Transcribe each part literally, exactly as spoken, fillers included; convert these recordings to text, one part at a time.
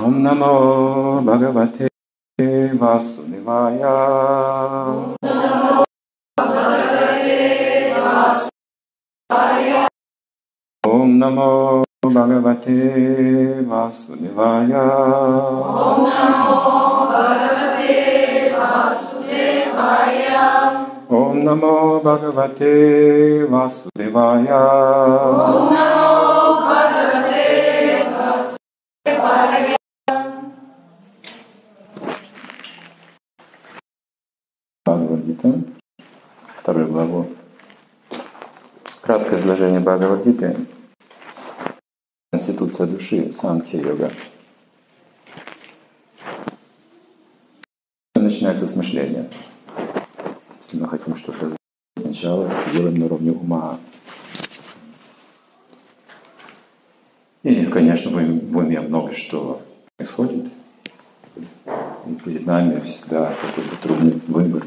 Om Namo Bhagavate Vasudevaya. Om Namo Bhagavate Vasudevaya. Om Namo Bhagavate Vasudevaya. Om Namo Bhagavate Vasudevaya. Om Namo Bhagavate Vasudevaya. Бхагавад-гита, вторую главу. Краткое изложение Бхагавад-гиты. Конституция души, санхья-йога. Начинается с мышления. Если мы хотим что-то сделать, сначала делаем на уровне ума. И, конечно, в уме много что происходит. И перед нами всегда какой-то трудный выбор.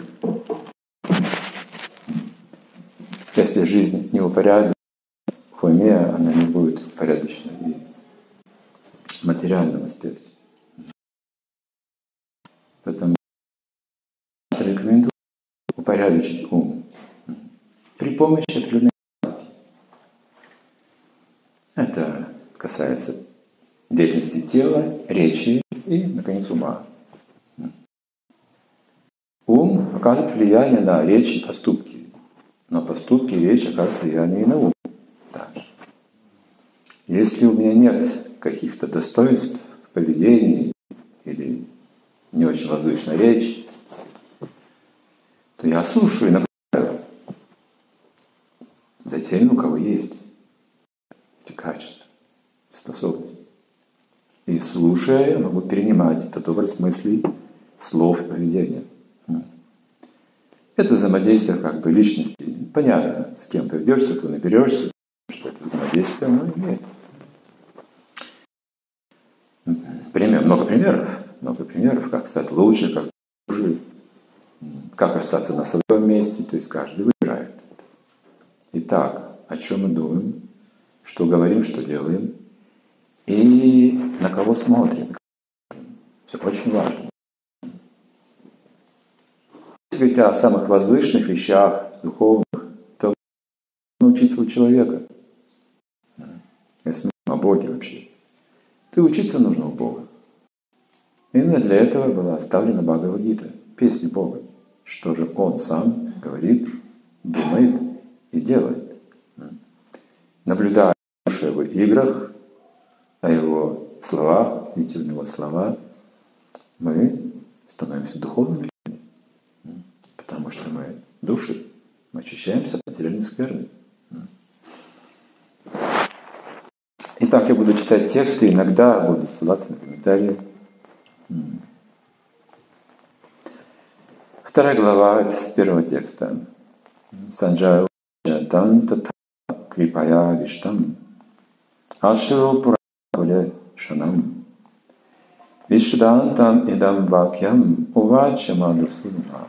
Если жизнь не упорядочена в уме, она не будет упорядочена и в материальном аспекте. Поэтому рекомендую упорядочить ум при помощи определенной практики. Это касается деятельности тела, речи и, наконец, ума. Ум оказывает влияние на речь и поступки, но поступки и речь оказывают влияние и на ум также. Если у меня нет каких-то достоинств в поведении или не очень возвышенная речь, то я слушаю и наблюдаю за теми, у кого есть эти качества, способности. И слушая, я могу перенимать этот образ мыслей, слов и поведения. Это взаимодействие как бы личности. Понятно, с кем поведешься, то наберешься, что это взаимодействие оно имеет. Пример, много примеров, много примеров, как стать лучше, как стать хуже, как остаться на своем месте, то есть каждый выбирает. Итак, о чем мы думаем, что говорим, что делаем, и на кого смотрим. Все очень важно. Если говорить о самых возвышенных вещах, духовных, то научиться у человека. Если мы о Боге вообще. То и учиться нужно у Бога. Именно для этого была оставлена Бхагавад-гита, песня Бога. Что же Он сам говорит, думает и делает. Наблюдая о Его играх, о Его словах, видя у Него слова, мы становимся духовными людьми. Потому что мы души, мы очищаемся от материальной скверны. Итак, я буду читать тексты, иногда буду ссылаться на комментарии. Вторая глава, это с первого текста. Санджая Тан Тата Крипая Виштам Аширу Пуравале Шанам Вишдантам Идам Вакьям Увача Мадхусудана.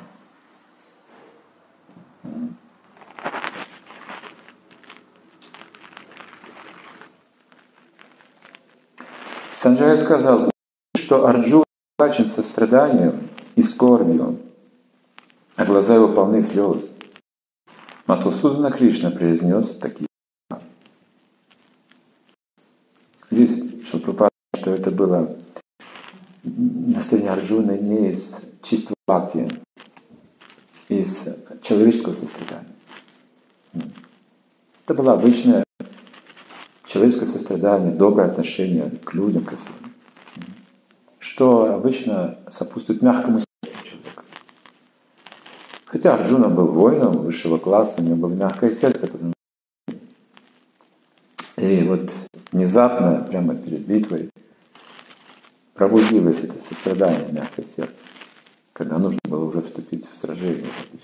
Санджая сказал, что Арджуна охвачен состраданием и скорбью, а глаза его полны слез. Мадхусудана Кришна произнес такие слова. Здесь Шилпрапада, что это было настроение Арджуны не из чистого бхакти, из человеческого сострадания. Это было обычное человеческое сострадание, доброе отношение к людям, ко всем, что обычно сопутствует мягкому сердцу человека. Хотя Арджуна был воином высшего класса, у него было мягкое сердце, потому и вот внезапно, прямо перед битвой, пробудилось это сострадание, мягкое сердце, когда нужно было уже вступить в сражение.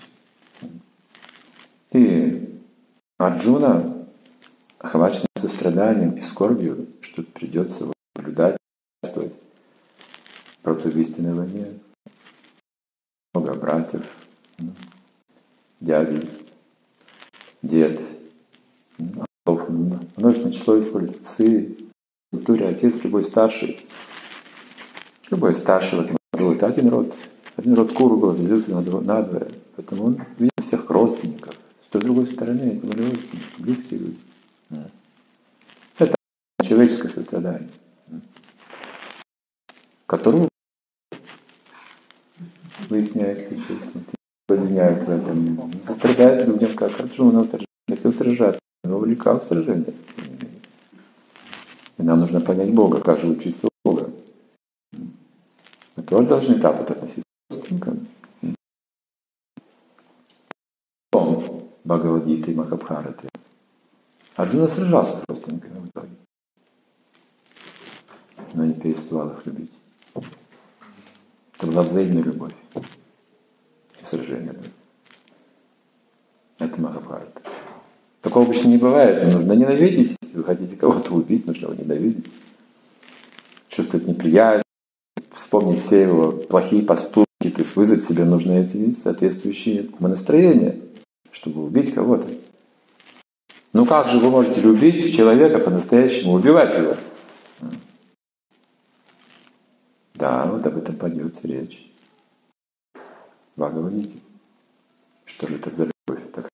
И Арджуна, охваченный состраданием и скорбью, что придется наблюдать, участвовать против истинной войне. Много братьев, дяди, дед, множественное число используется, в культуре отец, любой старший. Любой старший род, молодой, это один род. Один род куру делился на двое. Поэтому он видит всех родственников. С той другой стороны, родственники, близкие люди. Это человеческое сострадание, которого выясняется честно. Обвиняют в этом. Страдает людям, как Арджуна хотел сражаться, но увлекал в сражение. И нам нужно понять Бога, как же учиться у Бога. Мы тоже должны так вот относиться к родственникам. Бхагавад-гиты и Махабхараты. Арджуна сражался с родственниками в итоге, но не переставал их любить. Это была взаимная любовь и сражение. Это Махабхарата. Такого обычно не бывает, но нужно ненавидеть. Если вы хотите кого-то убить, нужно его ненавидеть. Чувствовать неприязнь, вспомнить все его плохие поступки, то есть вызвать в себе нужные эти соответствующие умонастроения, чтобы убить кого-то. Ну как же вы можете любить человека по-настоящему, убивать его? Да, вот об этом пойдет речь. Бхагавад-гите. Что же это за любовь такая?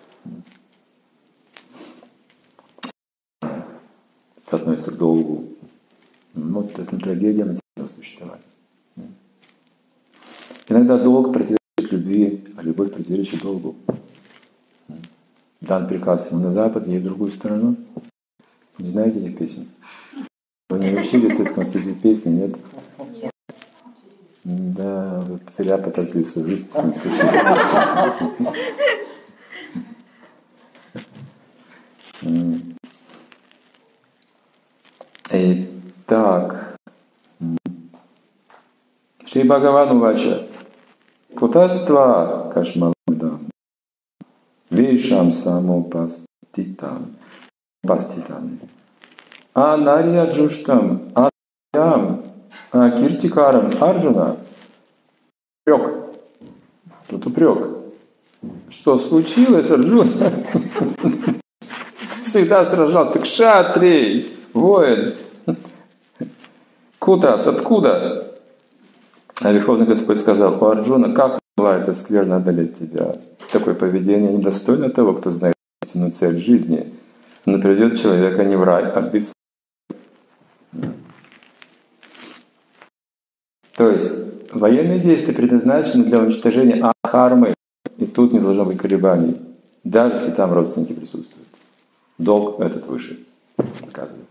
Соотносится к долгу. Вот это трагедия материального существования. Иногда долг противоречит любви, а любовь противоречит долгу. Дан приказ ему на запад, ей в другую сторону. Не знаете этих песен? Вы не учили в Советском Союзе песни, нет? Да, вы зря потратили свою жизнь, с ним слушали. Итак, Шри Бхагаван Увача, Кутаства Кашмаладам, Вишам Самопаститам, Паститам, Анарья Джуштам, Аям, Киртикарам Арджуна. Упрек. Тут упрек. Что случилось, Арджуна? Всегда сражался, так кшатрий, воин. Кутас, откуда? А Верховный Господь сказал: у Арджуна, как могла эта скверна одолеть тебя? Такое поведение недостойно того, кто знает истинную цель жизни. Но приведет человека не в рай, а в бедствие. То есть военные действия предназначены для уничтожения адхармы, и тут не должно быть колебаний, даже если там родственники присутствуют. Долг этот выше, оказывается.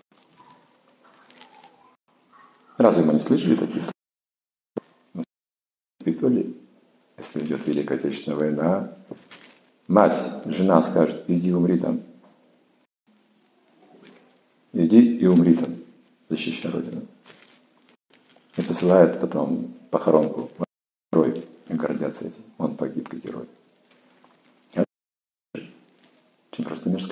Разве мы не слышали такие слова? Испытывали? Если идет Великая Отечественная война, мать, жена скажет: иди умри там. Иди и умри там, защищай Родину. И посылает потом похоронку. Герой. И гордятся этим. Он погиб как герой. Это очень просто мирская.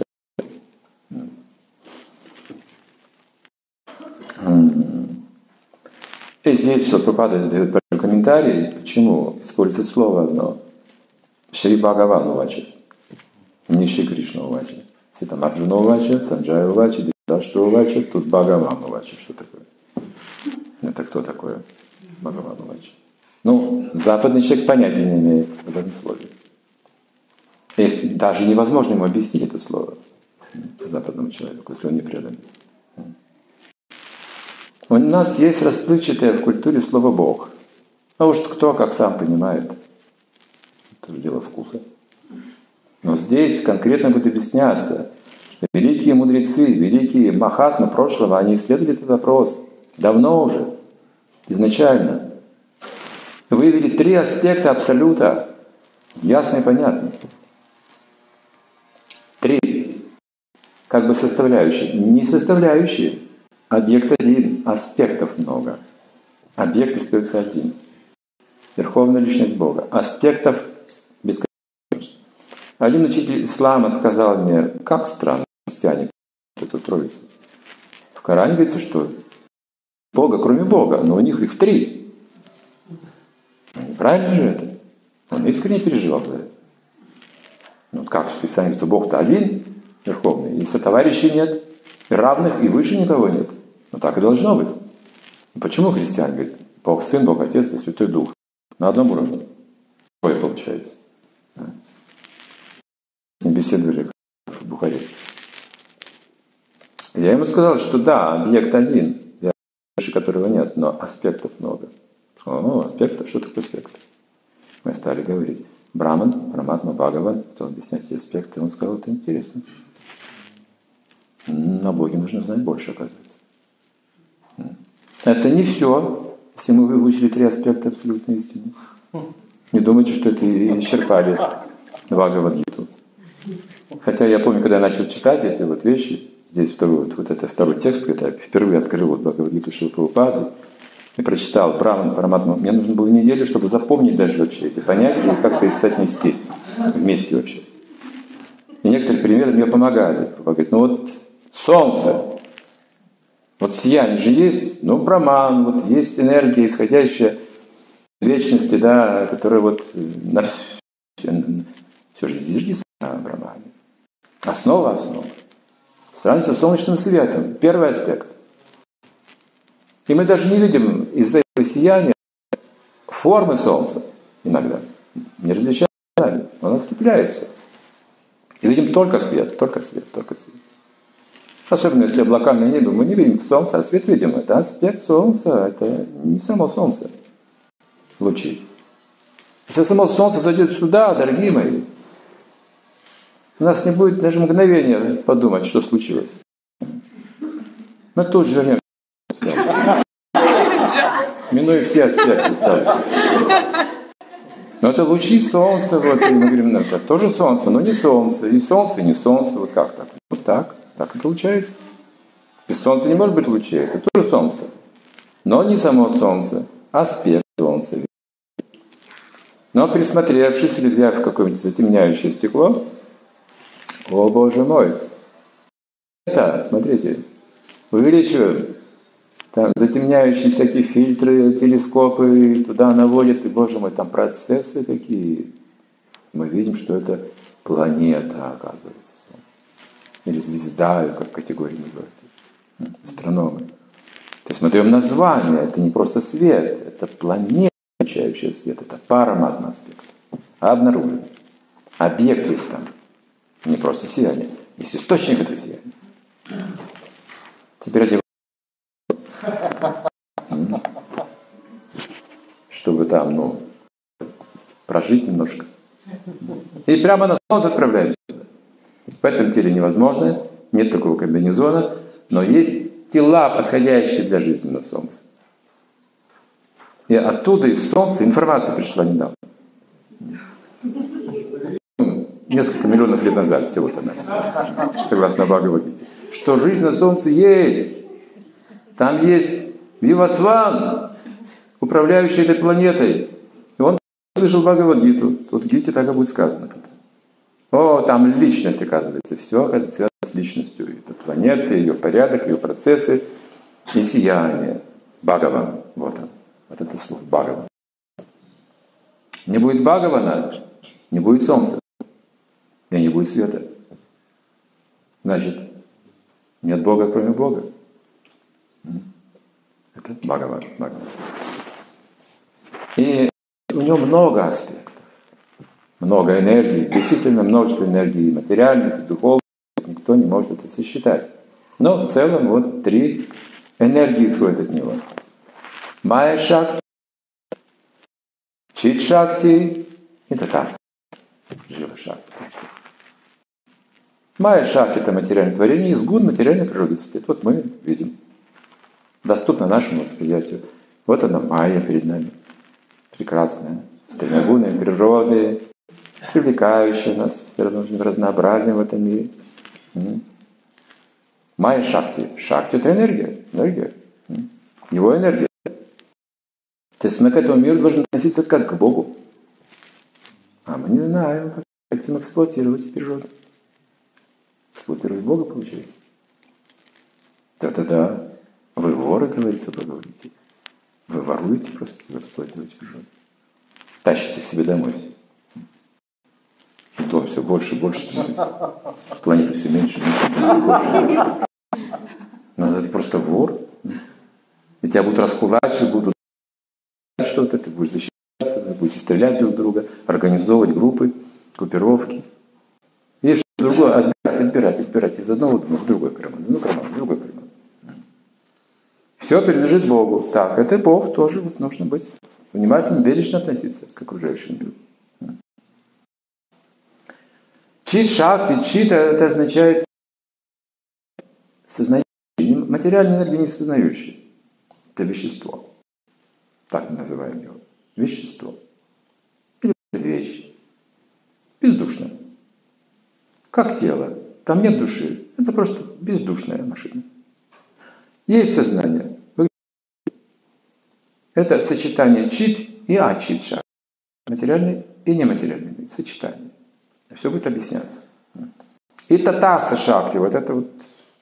И здесь вот Прабхупада дает комментарий, почему используется слово одно. Шри Бхагаван Увача. Не Шри Кришна Увача. Если там Арджуна Увача, Санджая Увача, Дришташтра Увача, тут Бхагаван Увача. Что такое? Это кто такое? Бхагаван Увача. Ну, западный человек понятия не имеет об этом слове. И даже невозможно ему объяснить это слово западному человеку, если он не предан. У нас есть расплывчатое в культуре слово «Бог». А уж кто как сам понимает. Это же дело вкуса. Но здесь конкретно будет объясняться, что великие мудрецы, великие махатмы прошлого, они исследовали этот вопрос давно уже, изначально. Выявили три аспекта абсолюта, ясно и понятно. Три, как бы составляющие. Не составляющие. Объект один, аспектов много. Объект остается один. Верховная личность Бога. Аспектов бесконечно. Один учитель ислама сказал мне: как странно христиане эту троицу. В Коране говорится, что Бога, кроме Бога, но у них их три. Правильно же это? Он искренне переживал за это. Ну как же Писание, что Бог-то один, Верховный, и сотоварищей нет, и равных, и выше никого нет. Ну так и должно быть. Почему христиане говорят: Бог Сын, Бог Отец и Святой Дух. На одном уровне. Такое получается. С ним беседовали в Бухаре. Я ему сказал, что да, объект один, больше которого нет, но аспектов много. Сказал, ну, аспекты, что такое аспекты? Мы стали говорить. Браман, Параматма, Бхагаван, стал объяснять эти аспекты. Он сказал, это интересно. На Боге нужно знать больше, оказывается. Это не все, если мы выучили три аспекта абсолютной истины. Не думайте, что это исчерпали Бхагавад-гиту. Хотя я помню, когда я начал читать эти вот вещи, здесь второй, вот, вот это второй текст, когда я впервые открыл вот Бхагавад-гиту Шрилы Прабхупады и прочитал Браман, Параматма, мне нужно было неделю, чтобы запомнить даже вообще эти понятия и как-то их соотнести вместе вообще. И некоторые примеры мне помогали. Папа говорит, ну вот солнце, вот сияние же есть, ну Браман, вот есть энергия, исходящая из вечности, да, которая вот на все, все же зиждется на Брамане. Основа основа. Сравнивается с солнечным светом. Первый аспект. И мы даже не видим из-за этого сияния формы солнца иногда. Не различаем сами. Он ослепляется. И видим только свет, только свет, только свет. Особенно если облаками небо, мы не видим солнца, а свет видим. Это аспект солнца, это не само солнце. Лучи. Если само солнце зайдет сюда, дорогие мои, у нас не будет даже мгновения подумать, что случилось. Мы тут же вернемся. Минуя все аспекты. Но это лучи солнца, вот, и мы говорим, ну, это тоже солнце, но не солнце, и солнце, и не солнце, вот как так? Вот так, так и получается. Без солнца не может быть лучей, это тоже солнце. Но не само солнце, а аспект солнца. Но присмотревшись или взяв какое-нибудь затемняющее стекло, о Боже мой, это, смотрите, увеличиваем. Там затемняющие всякие фильтры, телескопы туда наводят, и, Боже мой, там процессы какие. Мы видим, что это планета, оказывается. Или звезда, как категорию называют. Астрономы. То есть мы даем название, это не просто свет, это планета, излучающая свет, это параматный аспект. Обнаружен. Объект есть там. Не просто сияние. Есть источник этого сияния. Теперь одеваем. Чтобы там, ну, прожить немножко. И прямо на солнце отправляемся. В этом теле невозможно, нет такого комбинезона, но есть тела, подходящие для жизни на солнце. И оттуда из солнца информация пришла недавно. Несколько миллионов лет назад всего-то навсего, согласно Бхагавад-гите. Что жизнь на солнце есть. Там есть Вивасван, управляющий этой планетой. И он слышал Бхагавад-гиту. Тут в Гите так и будет сказано. О, там личность, оказывается. Все, оказывается, связано с личностью. Это планета, ее порядок, ее процессы и сияние. Бхагаван. Вот он. Вот это слово Бхагаван. Не будет Бхагавана, не будет солнца. И не будет света. Значит, нет Бога, кроме Бога. Это Бхагаван. Бхагаван. И у него много аспектов. Много энергии, бесчисленное множество энергии материальных, и духовных. Никто не может это сосчитать. Но в целом вот три энергии исходят от него. Майя Шакти, Чит Шакти и Таташти. Жива Шакти. Майя Шакти — это материальное творение, изгун материальной природы. Вот мы видим. Доступно нашему восприятию. Вот она Майя перед нами. Прекрасная, с тремя гунами природы, привлекающая нас всевозможным разнообразием в этом мире. Майя Шакти. Шакти — это энергия. Энергия. Его энергия. То есть мы к этому миру должны относиться как к Богу. А мы не знаем, как хотим эксплуатировать природу. Эксплуатировать Бога, получается. Да-да-да. Вы воры, говорится в Бхагавад-гите. Вы воруете просто, вы эксплуатируете природу. Тащите к себе домой все. И дом все больше и больше становится. Планета все меньше, меньше, больше, больше. Но ты просто вор. И тебя будут раскулачивать, будут что-то, ты будешь защищаться, вы будете стрелять друг в друга, организовывать группы, группировки. Есть что-то другое, отбирать, отбирать, отбирать из одного дома в другой карман, ну карман, в другой карман. Все принадлежит Богу. Так, это Бог тоже вот нужно быть внимательно, бережно относиться к окружающим людям. Чит шакти, чит это означает сознающий, материальная энергия не сознающая. Это вещество. Так мы называем его. Вещество. Или вещь. Бездушная. Как тело. Там нет души. Это просто бездушная машина. Есть сознание. Это сочетание чит и ачит шакти. Материальный и нематериальный сочетание. Все будет объясняться. И татаса шакти, вот это вот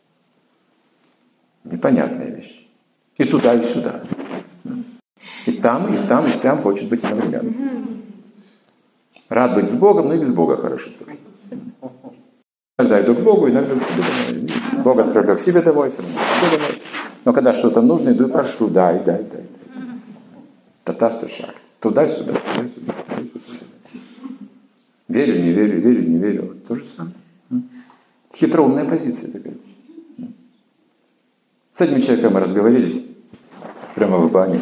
непонятная вещь. И туда, и сюда. И там, и там, и сям хочет быть одновременно. Рад быть с Богом, но и без Бога хорошо тоже. Иногда иду к Богу, иногда к себе домой. Бог отправляю к себе домой, сам себе домой. Но когда что-то нужно, иду и прошу, дай, дай, дай. Татаса шакти. Туда-сюда, туда-сюда, туда-сюда. Верю, не верю, верю, не верю. То же самое. Хитроумная позиция такая. С этим человеком мы разговорились прямо в бане.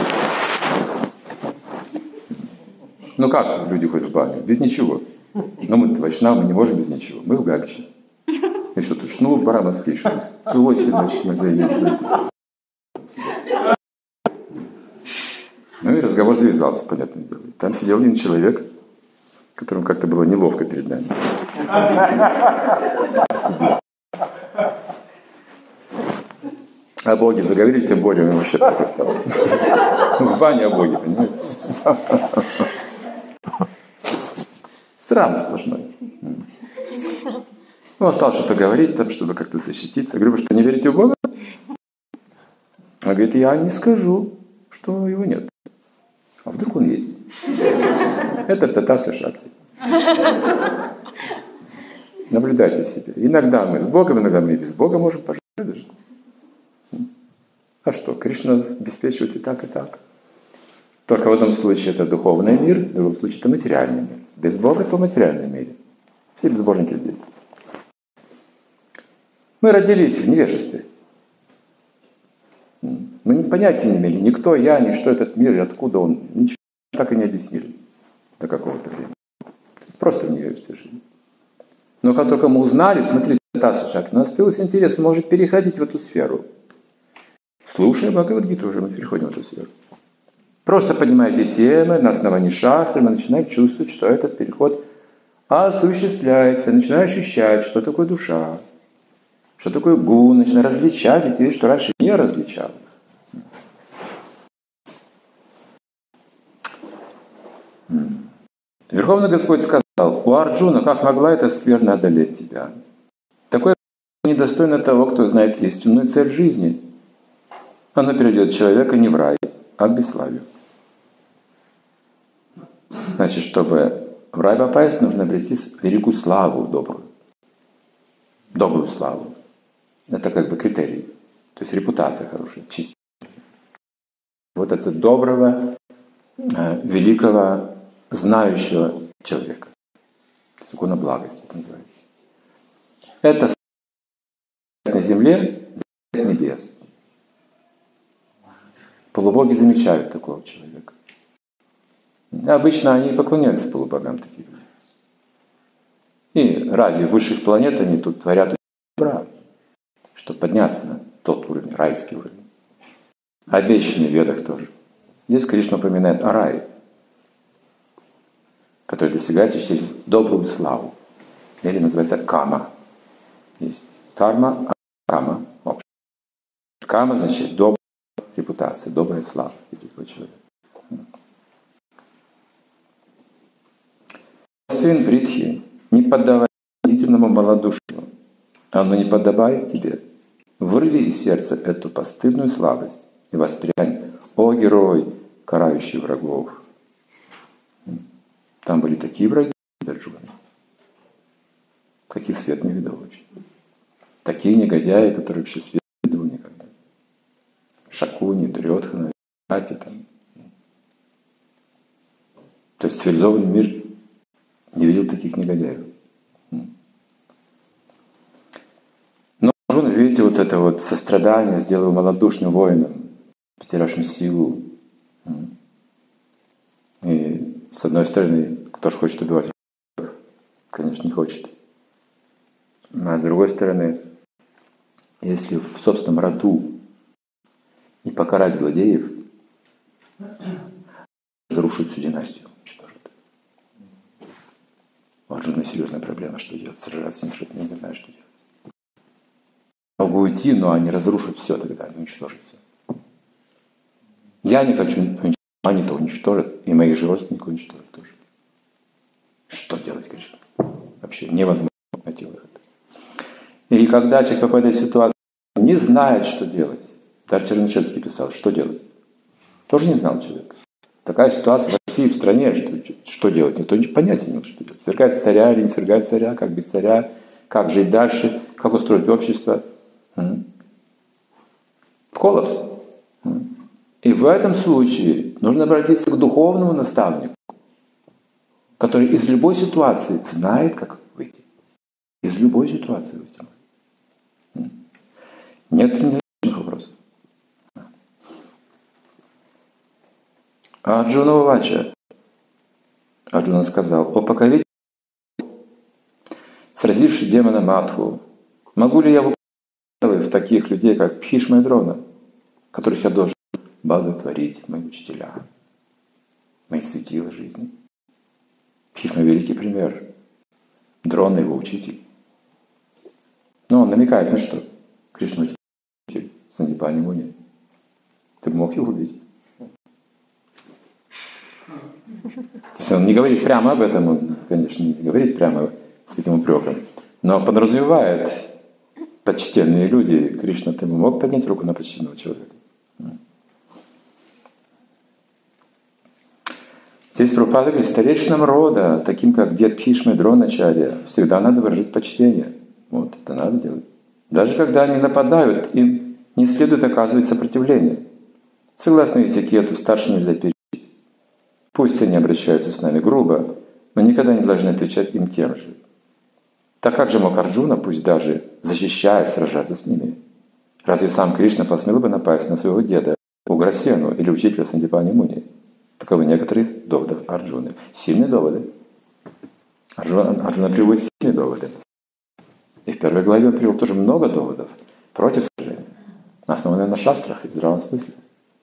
Ну как люди ходят в баню? Без ничего. Но мы вайшнавы, мы не можем без ничего. Мы в Гагче. И что тут шнур, барановский, что восемь, значит, мы заявили. Ну и разговор завязался, понятное дело. Там сидел один человек, которому как-то было неловко перед нами. О Боге заговорили, тем более ему вообще плохо стало. В бане о Боге, понимаете? Срам сплошной. Он стал что-то говорить, там, чтобы как-то защититься. Я говорю, вы что, не верите в Бога? Он говорит, я не скажу, что его нет. А вдруг он есть? Это татаса шакти. Наблюдайте в себе. Иногда мы с Богом, иногда мы и без Бога можем пожить даже. А что? Кришна обеспечивает и так, и так. Только в одном случае это духовный мир, в другом случае это материальный мир. Без Бога то материальный мир. Все безбожники здесь. Мы родились в невежестве. Мы понятия не имели, никто, я, ни что этот мир, и откуда он. Ничего так и не объяснили до какого-то времени. Просто в невежестве жили. Но как только мы узнали, смотрите, татаса шакти, у нас появился интерес, может переходить в эту сферу. Слушая Бхагавад-гиту, уже мы переходим в эту сферу. Просто поднимаете темы на основании шастры, мы начинаем чувствовать, что этот переход осуществляется, начинаем ощущать, что такое душа, что такое гун, начинаем различать эти вещи, что раньше не различал. Верховный Господь сказал, у Арджуна, как могла эта скверна одолеть тебя? Такое недостойно того, кто знает истинную цель жизни. Она приведет человека не в рай, а к бесславию. Значит, чтобы в рай попасть, нужно обрести великую славу добрую. Добрую славу. Это как бы критерий. То есть репутация хорошая, чистая. Вот это доброго, великого, знающего человека. Закон благости это называется. Это на земле небес. Полубоги замечают такого человека. Обычно они поклоняются полубогам таким. И ради высших планет они тут творят добра, чтобы подняться на тот уровень, райский уровень. Обещанный в Ведах тоже. Здесь Кришна упоминает о рае, который достигается через добрую славу. Или называется кама. Есть карма, а кама, мокша. Кама значит добрая репутация, добрая слава великого человека. Сын Притхи, не поддавай длительному малодушию, оно не подобает тебе. Вырви из сердца эту постыдную слабость и воспрянь, о герой, карающий врагов. Там были такие враги, Арджуна, каких свет не видел очень. Такие негодяи, которые вообще свет не видел никогда. Шакуни, Дурьодхана, Кати там. То есть цивилизованный мир не видел таких негодяев. Но Арджуна, видите, вот это вот сострадание сделал малодушным воином, потерявшим силу. И с одной стороны, кто же хочет убивать? Конечно, не хочет. А с другой стороны, если в собственном роду не покарать злодеев, разрушить всю династию, уничтожит. У Арджуны серьезная проблема, что делать. Сражаться с ним, не знаю, что делать. Могу уйти, но они разрушат все тогда, они уничтожат все. Я не хочу уничтожить, они-то уничтожат, и моих же родственников уничтожат тоже. Что делать, Кришна? Вообще невозможно найти выход. И когда человек попадает в ситуацию, не знает, что делать. Даже Чернышевский писал, что делать. Тоже не знал человек. Такая ситуация в России, в стране, что, что делать? Никто ничего понятия не имел, что делать. Свергать царя или не свергать царя, как без царя, как жить дальше, как устроить общество. Коллапс. И в этом случае нужно обратиться к духовному наставнику, который из любой ситуации знает, как выйти. Из любой ситуации выйти. Нет трудных вопросов. А Арджуна Вача. Арджуна сказал: «О покоритель, сразивший демона Мадху, могу ли я выполнить в таких людей, как Бхишма и Дрона, которых я должен благотворить, мои учителя, мои светила жизни?» Бхишма — великий пример. Дрона — его учитель. Но он намекает на что? Кришна — учитель, Сандипани Муни. Ты бы мог его убить? То есть он не говорит прямо об этом, он, конечно, не говорит прямо с таким упреком, но подразумевает: почтенные люди, Кришна, ты бы мог поднять руку на почтенного человека? Здесь Прабхупада говорит: старейшинам рода, таким как дед Бхишма и Дроначарья, всегда надо выражать почтение. Вот это надо делать. Даже когда они нападают, им не следует оказывать сопротивление. Согласно этикету, старше нельзя перечить. Пусть они обращаются с нами грубо, но никогда не должны отвечать им тем же. Так как же мог Арджуна, пусть даже защищая, сражаться с ними? Разве сам Кришна посмел бы напасть на своего деда Уграсену или учителя Сандипани Муни? Таковы некоторые доводы Арджуны. Сильные доводы. Арджуна, Арджуна приводит сильные доводы. И в первой главе он привел тоже много доводов против сражения, основанные на шастрах и здравом смысле.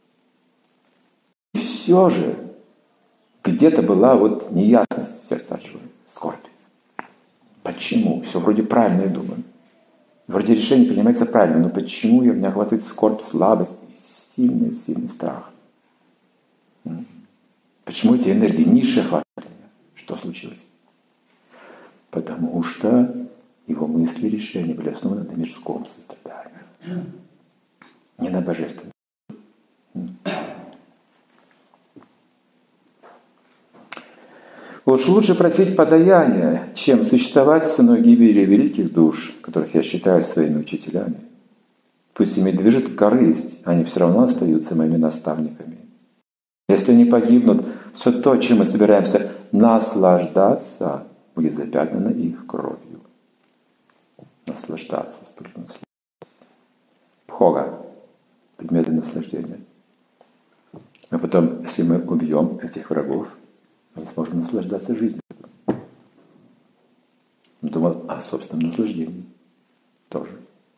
И все же где-то была вот неясность в сердце Арджуны, скорбь. Почему? Все вроде правильно, я думаю. Вроде решение принимается правильно, но почему меня охватывает скорбь, слабость и сильный-сильный страх? Почему эти энергии низшие охватывали меня? Что случилось? Потому что его мысли и решения были основаны на мирском сострадании, не на божественном. Уж лучше просить подаяния, чем существовать ценой гибели великих душ, которых я считаю своими учителями. Пусть ими движет корысть, они все равно остаются моими наставниками. Если они погибнут, все то, чем мы собираемся наслаждаться, будет запятнано их кровью. Наслаждаться, столько наслаждаться. Бхога, предметы наслаждения. А потом, если мы убьем этих врагов, мы не сможем наслаждаться жизнью. Он думал о собственном наслаждении тоже.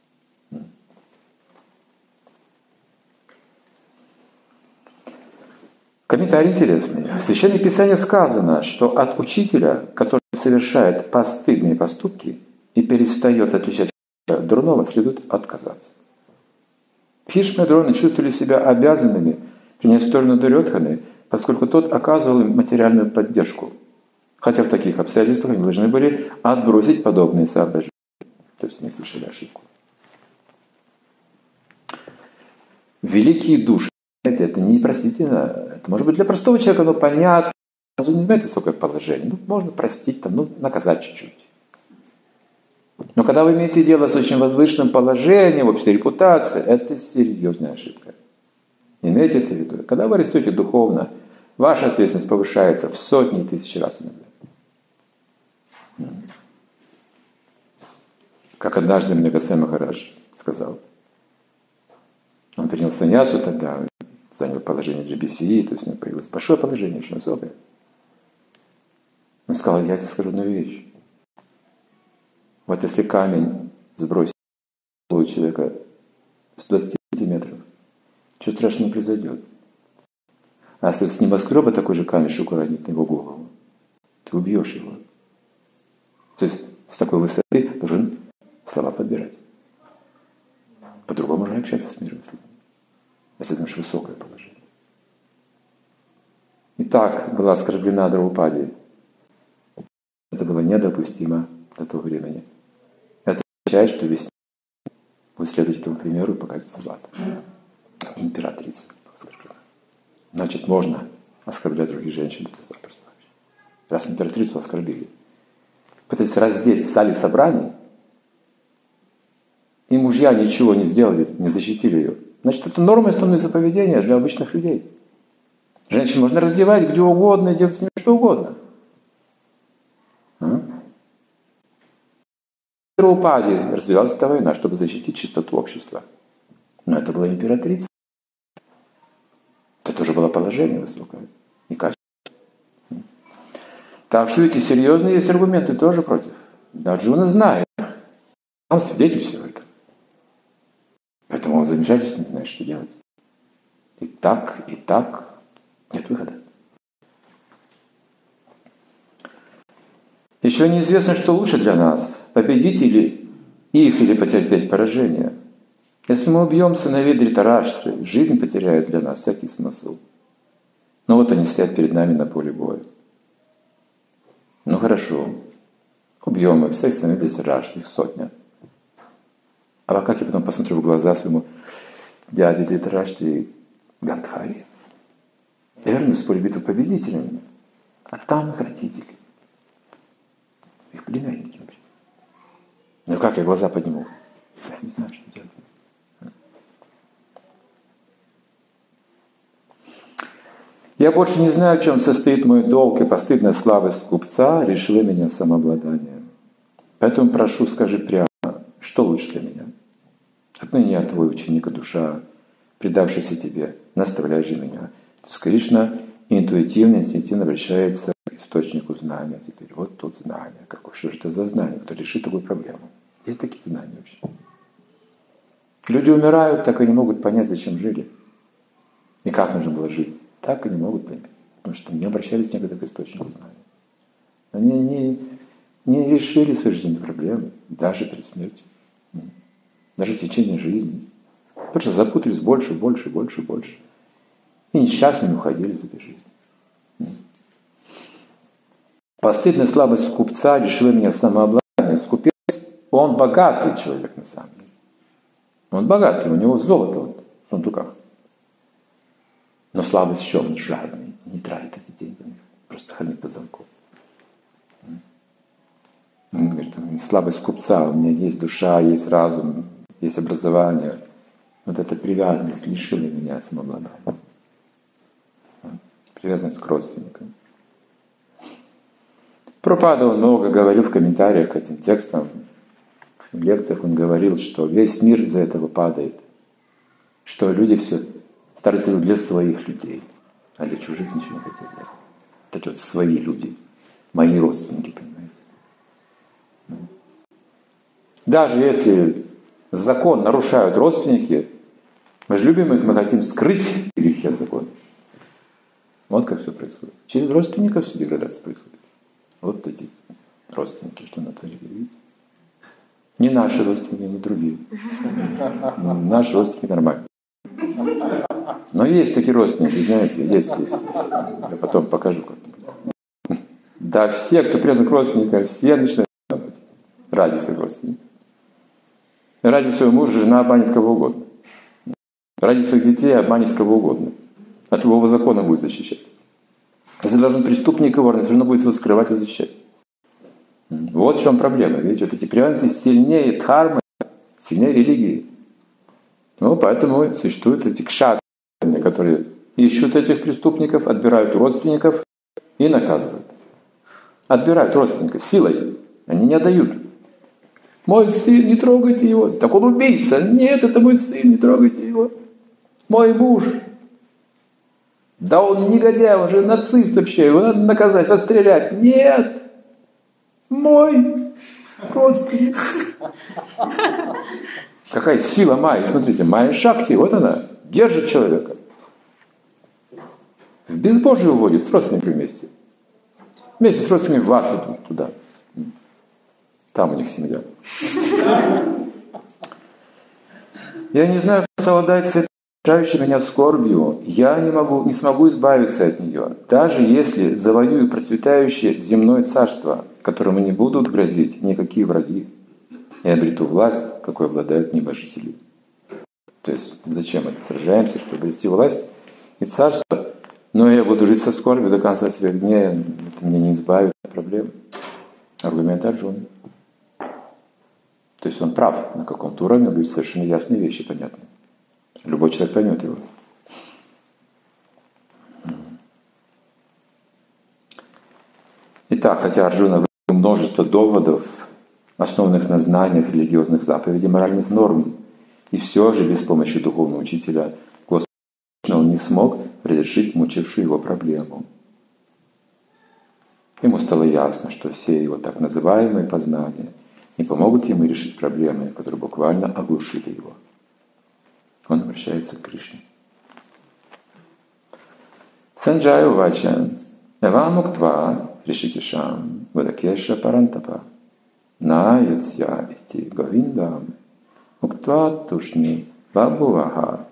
Комментарий интересный. В Священном Писании сказано, что от учителя, который совершает постыдные поступки и перестает отличать дурного, следует отказаться. Бхишма и Дрона чувствовали себя обязанными принять сторону Дурьодханы, поскольку тот оказывал им материальную поддержку. Хотя в таких обстоятельствах они должны были отбросить подобные соображения. То есть они совершили ошибку. Великие души. Это непростительно. Это может быть для простого человека, но понятно. Он не занимает высокое положение. Ну, можно простить, там, ну, наказать чуть-чуть. Но когда вы имеете дело с очень возвышенным положением, общей репутацией, это серьезная ошибка. Имейте это в виду. Когда вы растете духовно, ваша ответственность повышается в сотни и тысячи раз иногда. Как однажды мне Госвами Махарадж сказал. Он принял саньясу тогда, занял положение джи би си, то есть у него появилось большое положение, очень высокое. Он сказал, я тебе скажу одну вещь. Вот если камень сбросить у человека с двадцати сантиметров, ничего страшного не произойдет. А если с небоскреба такой же камешек уронить на его голову, ты убьешь его. То есть с такой высоты должен слова подбирать. По-другому можно общаться с миром, если это наше высокое положение. И так была оскорблена Драупади. Это было недопустимо до того времени. Это означает, что весь мир будет следовать этому примеру и покатиться в ад. Императрица была оскорблена. Значит, можно оскорблять других женщин, это запросто. Раз императрицу оскорбили. Пытались раздеть в зале собраний, и мужья ничего не сделали, не защитили ее. Значит, это норма и становится поведения для обычных людей. Женщин можно раздевать где угодно и делать с ними что угодно. В Драупади развивалась эта война, чтобы защитить чистоту общества. Но это была императрица. Это тоже было положение высокое и качество. Так что эти серьезные есть аргументы тоже против. Арджуна знает. Он свидетель всего этого. Поэтому он в замешательстве не знает, что делать. И так, и так нет выхода. Еще неизвестно, что лучше для нас. Победить или их, или потерпеть поражение. Если мы убьем сыновей Дритараштры, жизнь потеряет для нас всякий смысл. Но вот они стоят перед нами на поле боя. Ну хорошо, убьем мы всех сыновей Дритараштры, их сотня. А как я потом посмотрю в глаза своему дяде Дритараштры Гандхари? Я вернусь в поле битвы победителями, а там их родители, их племянники. Ну как я глаза подниму? Я не знаю, что делать. Я больше не знаю, в чем состоит мой долг, и постыдная слабость купца решила меня самообладанием. Поэтому прошу, скажи прямо, что лучше для меня? Отныне я твой ученик и душа, предавшийся тебе, наставляй же меня. То есть, конечно, интуитивно, инстинктивно обращается к источнику знания. Теперь вот тут знание. Какое, что же это за знание, которое решит такую проблему? Есть такие знания вообще? Люди умирают, так и не могут понять, зачем жили. И как нужно было жить. Так и не могут понять. Потому что не обращались никогда к источнику знания. Они не, не решили свои жизненные проблемы, даже перед смертью. Даже в течение жизни. Просто запутались больше, больше, больше, больше. И несчастными уходили из этой жизни. Постыдная слабость купца лишила меня самообладания. Скупец, он богатый человек на самом деле. Он богатый, у него золото вот в сундуках. Но слабость в чем? Он жадный, не тратит эти деньги, просто хранит под замком. Он говорит, слабость купца, у меня есть душа, есть разум, есть образование. Вот эта привязанность лишила меня самообладания. Привязанность к родственникам. Прабхупада он много говорил в комментариях к этим текстам. В лекциях он говорил, что весь мир из-за этого падает. Что люди все стараются для своих людей, а для чужих ничего не хотят делать. Это вот свои люди, мои родственники, понимаете. Даже если закон нарушают родственники, мы же любим их, мы хотим скрыть грехи от закона. Вот как все происходит. Через родственников все деградация происходит. Вот эти родственники, что натворили, видите? Не наши родственники, не другие. Наши родственники нормальные. Но есть такие родственники, знаете, есть, есть, есть. Я потом покажу как-нибудь. Да, все, кто привязан к родственникам, все начинают ради своих родственников. Ради своего мужа жена обманет кого угодно. Ради своих детей обманет кого угодно. От любого закона будет защищать. Если должен преступник и вор, все равно будет его скрывать и защищать. Вот в чем проблема. Видите, вот эти привязанности сильнее дхармы, сильнее религии. Ну, поэтому существуют эти кшатры, которые ищут этих преступников, отбирают родственников и наказывают. Отбирают родственника силой. Они не отдают. Мой сын, не трогайте его. Так он убийца. Нет, это мой сын, не трогайте его. Мой муж. Да он негодяй, он же нацист вообще. Его надо наказать, расстрелять. Нет. Мой родственник. Какая сила Майи. Смотрите, Майя Шакти, вот она, держит человека. В безбожие уводит с родственниками вместе. Вместе с родственниками в ад идут туда. Там у них семья. Я не знаю, как совладать с этой окружающей меня скорбью. Я не могу, не смогу избавиться от нее. Даже если завоюю процветающее земное царство, которому не будут грозить никакие враги, и обрету власть, какой обладают небожители. То есть зачем мы сражаемся, чтобы обрести власть и царство? Но я буду жить со скорбью до конца своих дней, это меня не избавит от проблем. Аргумент Арджуны. То есть он прав, на каком-то уровне он говорит совершенно ясные вещи, понятные. Любой человек поймет его. Итак, хотя Арджуна вывел множество доводов, основанных на знаниях религиозных заповедей, моральных норм, и все же без помощи духовного учителя Господа он не смог разрешить мучившую его проблему. Ему стало ясно, что все его так называемые познания не помогут ему решить проблемы, которые буквально оглушили его. Он обращается к Кришне. Санджая Увача, Эва Муктва Ришикишам Вадакеша Парантапа На Яцья Ити Говиндам Муктва Тушни Бабуваха.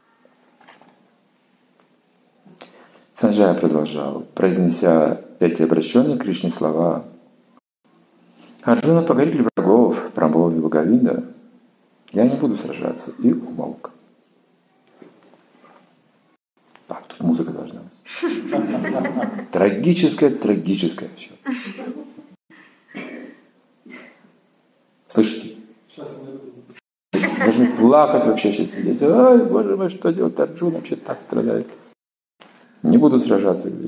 Санджая продолжал, произнеся эти обращенные к Кришне слова. Арджуна погорели врагов, промолвил Говинда. Я не буду сражаться. И умолк. Так, тут музыка должна быть. Трагическая, трагическая все. Слышите? Должны плакать вообще сейчас сидеть. Ай, боже мой, что делать? Арджуна вообще так страдает. Не буду сражаться, говорит.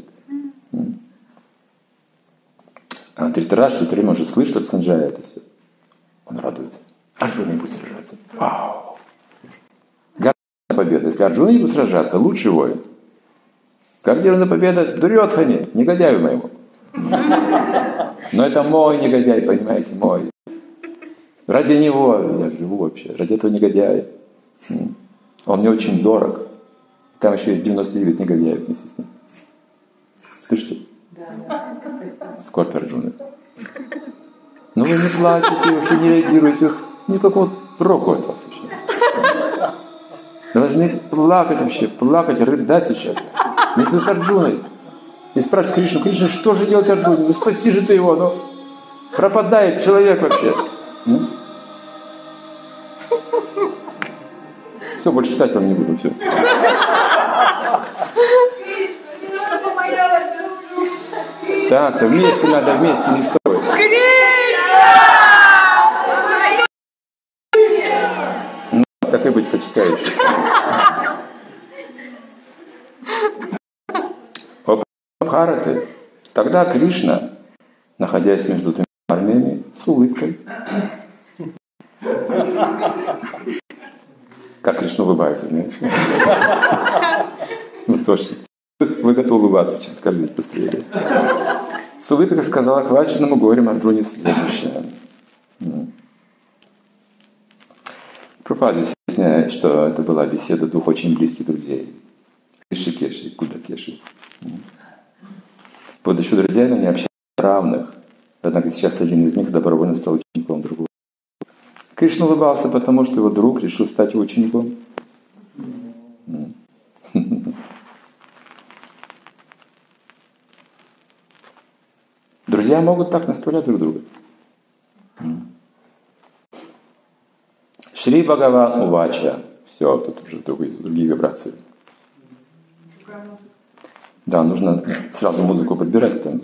А Тритараш, Тритари может слышать от Санджая это все. Он радуется. Арджуна не будет сражаться. Вау! Гарантированная победа. Если Арджуна не будет сражаться, лучший воин. Гарантированная победа Дурьодхане, негодяю моему. Но это мой негодяй, понимаете, мой. Ради него я живу вообще, ради этого негодяя. Он мне очень дорог. Там еще есть девяносто девять негодяев вместе с ним. Слышите? Скорбь Арджуны. Но вы не плачете, вообще не реагируете. Никакого проку от вас вообще. Вы должны плакать вообще, плакать, рыдать сейчас. Вместе с Арджуной. И спрашивать Кришну, Кришна, что же делать Арджуне? Ну спаси же ты его, ну. Пропадает человек вообще. Ну? Все, больше читать вам не буду, все. Так, вместе надо, вместе, не что вы. Ну, так и быть, почитающий. Бхараты. Тогда Кришна, находясь между двумя армиями, с улыбкой. Как Кришна улыбается, знаете? Ну точно. Вы готовы улыбаться, чем скорбить быстрее. С улыбкой сказала охваченному горем Арджуне следующее. Прабхупада объясняет, что это была беседа двух очень близких друзей. Ришикеши и Кудакеши. Будучи друзьями, они общались о равных. Однако сейчас один из них добровольно стал учеником другого. Кришна улыбался, потому что его друг решил стать его учеником. Друзья могут так наставлять друг друга. Шри Бхагаван Увача. Все, тут уже другие, другие вибрации. Да, нужно сразу музыку подбирать там.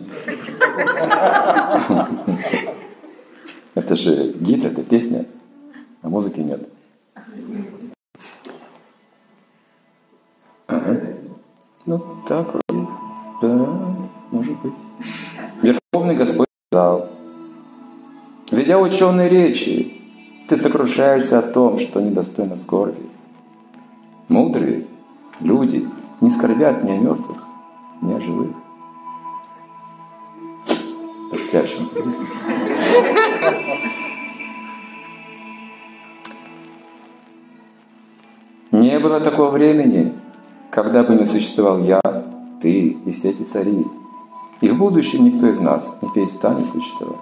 Это же гид, это песня, а музыки нет. Ага. Ну, так вроде, да, может быть. Верховный Господь сказал, ведя ученые речи, ты сокрушаешься о том, что недостойно скорби. Мудрые люди не скорбят ни о мертвых, ни о живых. По спящим близким. Не было такого времени, когда бы не существовал я, ты и все эти цари. И в будущем никто из нас не перестанет существовать.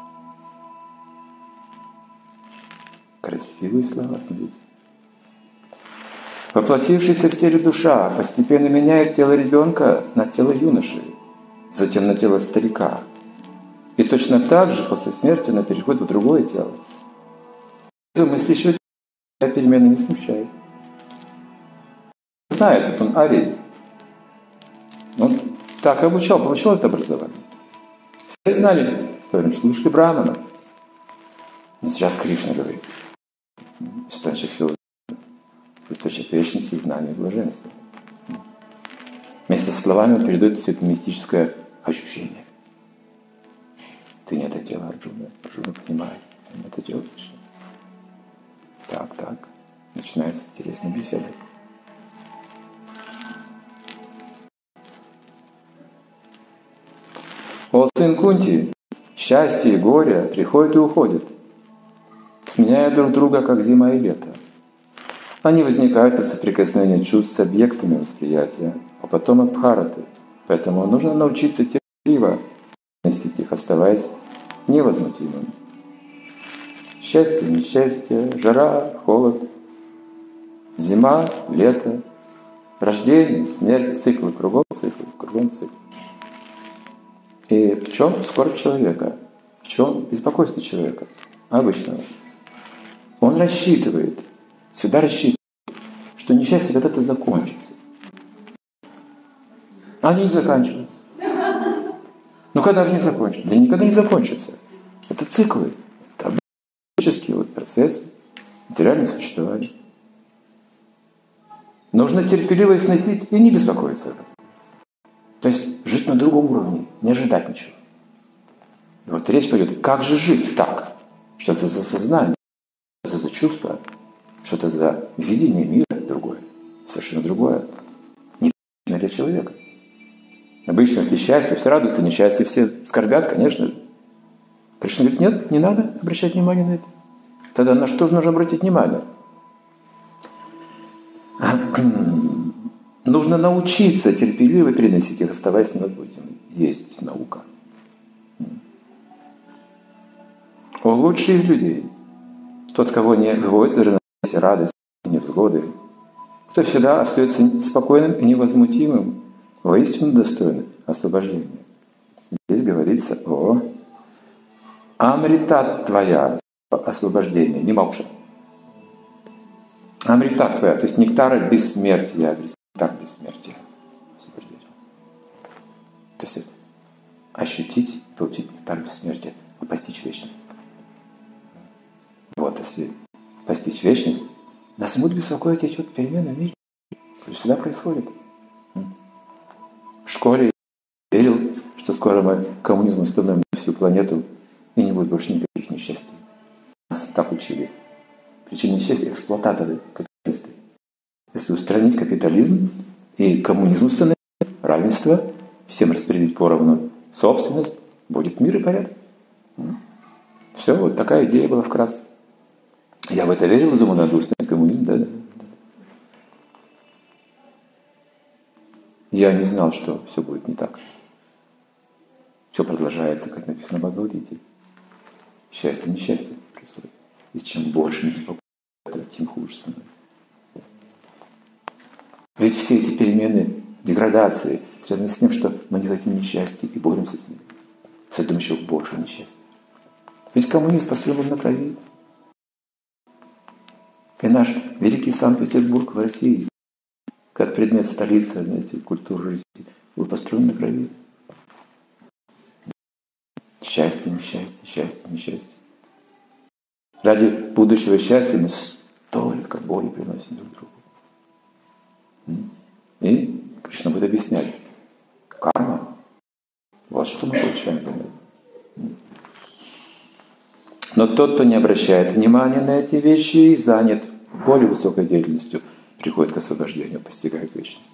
Красивые слова, смотрите. Воплотившаяся в теле душа постепенно меняет тело ребенка на тело юноши, затем на тело старика. И точно так же после смерти она переходит в другое тело. Мыслящего перемены не смущает. Знает, он арий. Он так обучал, получил это образование. Все знали, что слушали Брамана. Но сейчас Кришна говорит. Источник всего, источник вечности, знания и блаженства. Вместе со словами он передает все это мистическое ощущение. Ты не это тело, Арджуна. Арджуна понимает. Ты не это тело, Кришна. Так, так. Начинается интересная беседа. О, сын Кунти, счастье и горе приходят и уходят, сменяя друг друга, как зима и лето. Они возникают от соприкосновения чувств с объектами восприятия, а потом от бхараты. Поэтому нужно научиться терпеливо носить их, оставаясь невозмутимым. Счастье, несчастье, жара, холод, зима, лето, рождение, смерть, циклы, кругом циклы, кругом циклы. И в чем скорбь человека? В чем беспокойство человека? Обычного. Он рассчитывает, всегда рассчитывает, что несчастье когда-то закончится. А они не заканчиваются. Ну когда же не закончится? Да никогда не закончится. Это циклы. Это обычные вот процессы материального существования. Нужно терпеливо их сносить и не беспокоиться об этом. То есть жить на другом уровне, не ожидать ничего. И вот речь пойдет, как же жить так? Что это за сознание, что это за чувство, что это за видение мира другое, совершенно другое. Не для человека. Обычно, если счастье, все радуются, несчастье, все скорбят, конечно. Кришна говорит, нет, не надо обращать внимание на это. Тогда на что же нужно обратить внимание? Нужно научиться терпеливо переносить их, оставаясь невозмутимым. Есть наука. О, лучший из людей, тот, кого не выводит за равновесие радости, невзгоды, кто всегда остается спокойным и невозмутимым, воистину достойным освобождения. Здесь говорится о амрита твоя, освобождение, не мокша. Амрита твоя, то есть нектара бессмертия, нектар бессмертия, освобождение. То есть ощутить, получить нектар бессмертия, постичь вечность. Вот, если постичь вечность, нас будут беспокоить эти вот перемены в мире. Всегда происходит. В школе я верил, что скоро мы коммунизм установим на всю планету и не будет больше никаких несчастий. Нас так учили. Причина несчастья — эксплуататоры, капиталисты. Если устранить капитализм и коммунизм установить, равенство, всем распределить поровну собственность, будет мир и порядок. Все, вот такая идея была вкратце. Я в это верил и думал, надо установить коммунизм, да, да. Я не знал, что все будет не так. Все продолжается, как написано в Бхагавад-гите. Счастье, несчастье происходит. И чем больше беспокойства, тем хуже становится. Ведь все эти перемены, деградации связаны с тем, что мы не хотим несчастья и боремся с ним. С этим еще больше несчастья. Ведь коммунизм построен на крови. И наш великий Санкт-Петербург в России, как предмет столицы, знаете, культуры России, был построен на крови. Счастье, несчастье, счастье, несчастье. Ради будущего счастья мы столько боли приносим друг другу. И Кришна будет объяснять. Карма. Вот что мы получаем за это. Но тот, кто не обращает внимания на эти вещи и занят более высокой деятельностью, приходит к освобождению, постигает вечность.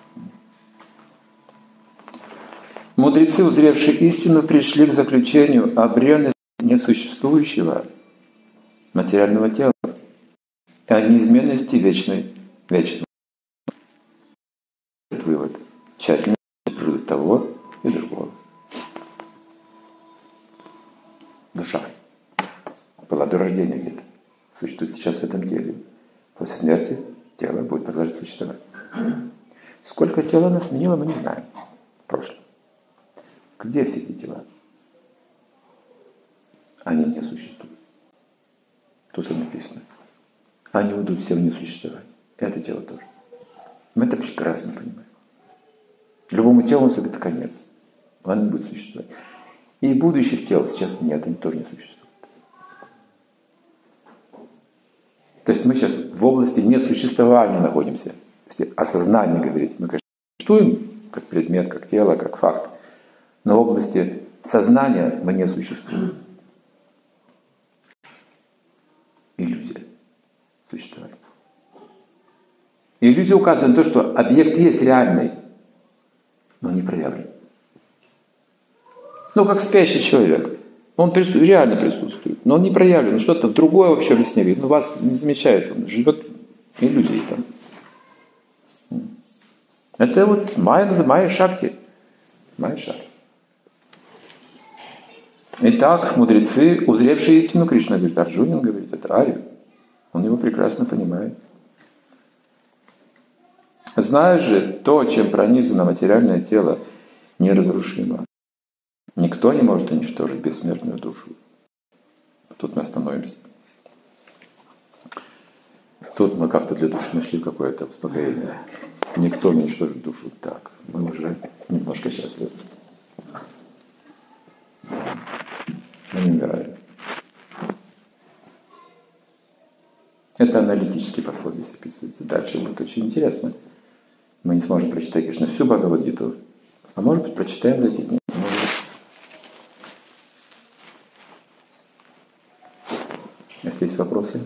Мудрецы, узревшие истину, пришли к заключению о бренности несуществующего материального тела и о неизменности вечной, вечного. Этот вывод тщательно природы того и другого. Душа была до рождения где-то, существует сейчас в этом теле. После смерти тело будет продолжать существовать. Сколько тела нас сменило, мы не знаем в прошлом. Где все эти тела? Они не существуют. Тут и написано. Они уйдут все в несуществование. Это тело тоже. Мы это прекрасно понимаем. Любому телу наступит конец. Оно не будет существовать. И будущих тел сейчас нет, они тоже не существуют. То есть мы сейчас в области несуществования находимся. Если о сознании говорить, мы, конечно, существуем как предмет, как тело, как факт. Но в области сознания мы не существуем. Иллюзия существования. Иллюзия указывает на то, что объект есть реальный, но не проявлен. Ну, как спящий человек. Он прису- реально присутствует, но он не проявлен. Что-то другое вообще во сне видно. Ну, вас не замечает, он живет иллюзией там. Это вот майя, майя шакти. Майя шакти. Итак, мудрецы, узревшие истину, Кришна говорит, Арджунин говорит, это Арью. Он его прекрасно понимает. Зная же то, чем пронизано материальное тело, неразрушимо. Никто не может уничтожить бессмертную душу. Тут мы остановимся. Тут мы как-то для души нашли какое-то успокоение. Никто не уничтожит душу. Так, мы уже немножко счастливы. Мы не умираем. Это аналитический подход здесь описывается. Дальше будет очень интересно. Мы не сможем прочитать, конечно, всю Бхагавад-гиту, а может быть, прочитаем за эти дни. Если есть вопросы.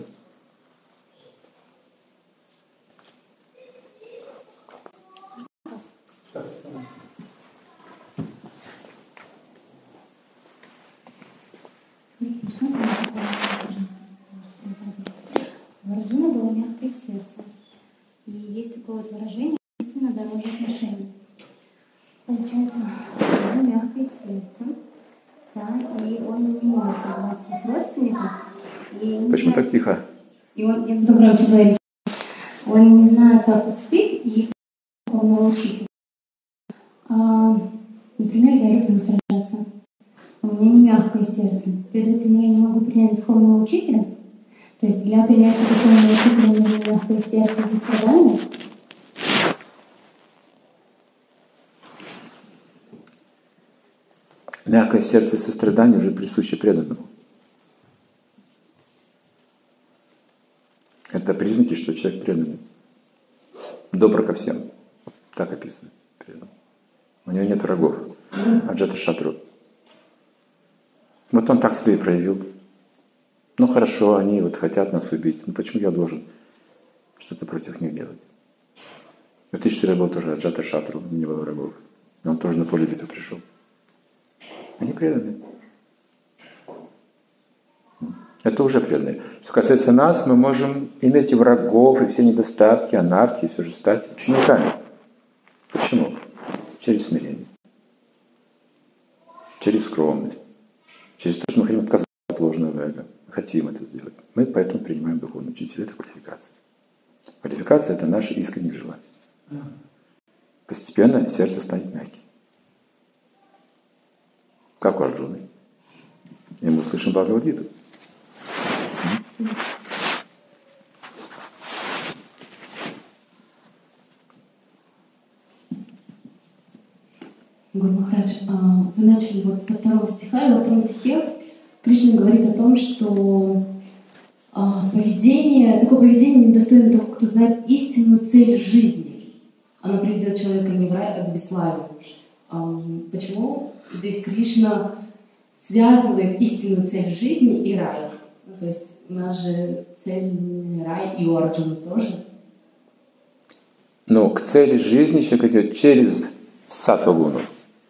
У Арджуны было мягкое сердце. И есть такое вот выражение «истинно дороже отношений». Получается, у него мягкое сердце, да, и он не может позвать своих родственников. И Почему знает, так тихо? И он, я буду громче говорить, он не знает, как поступить, и он научит. А, например, я люблю сражаться. У меня не мягкое сердце. Следовательно, я не могу принять духовного учителя. То есть для принятия духовного учителя нужно мягкое сердце и страдания. Мягкое сердце и сострадание уже присуще преданному. Это признаки, что человек преданный. Добр ко всем. Так описывает преданный. У него нет врагов. Аджата шатру. Вот он так себя и проявил. Ну хорошо, они вот хотят нас убить. Ну почему я должен что-то против них делать? В тысяча четыре был тоже Аджата шатру, не было врагов. Он тоже на поле битвы пришел. Они преданные. Это уже преданные. Что касается нас, мы можем иметь и врагов, и все недостатки, анархи, и все же стать учениками. Почему? Через смирение. Через скромность. Через то, что мы хотим отказаться от ложного эго. Хотим это сделать. Мы поэтому принимаем духовного учителя. Это квалификация. Квалификация — это наше искреннее желание. Постепенно сердце станет мягким. Как у Арджуны. И мы услышим Бхагавад-гиту. Гуру Махарадж, вы начали вот со второго стиха, и во втором стихе Кришна говорит о том, что поведение, такое поведение недостойно того, кто знает истинную цель жизни. она приведет человека не в рай, а к бесславию. Почему здесь Кришна связывает истинную цель жизни и рай? Ну, то есть у нас же цель не рай, и у Арджуны тоже. Но к цели жизни человек идет через саттва-гуну.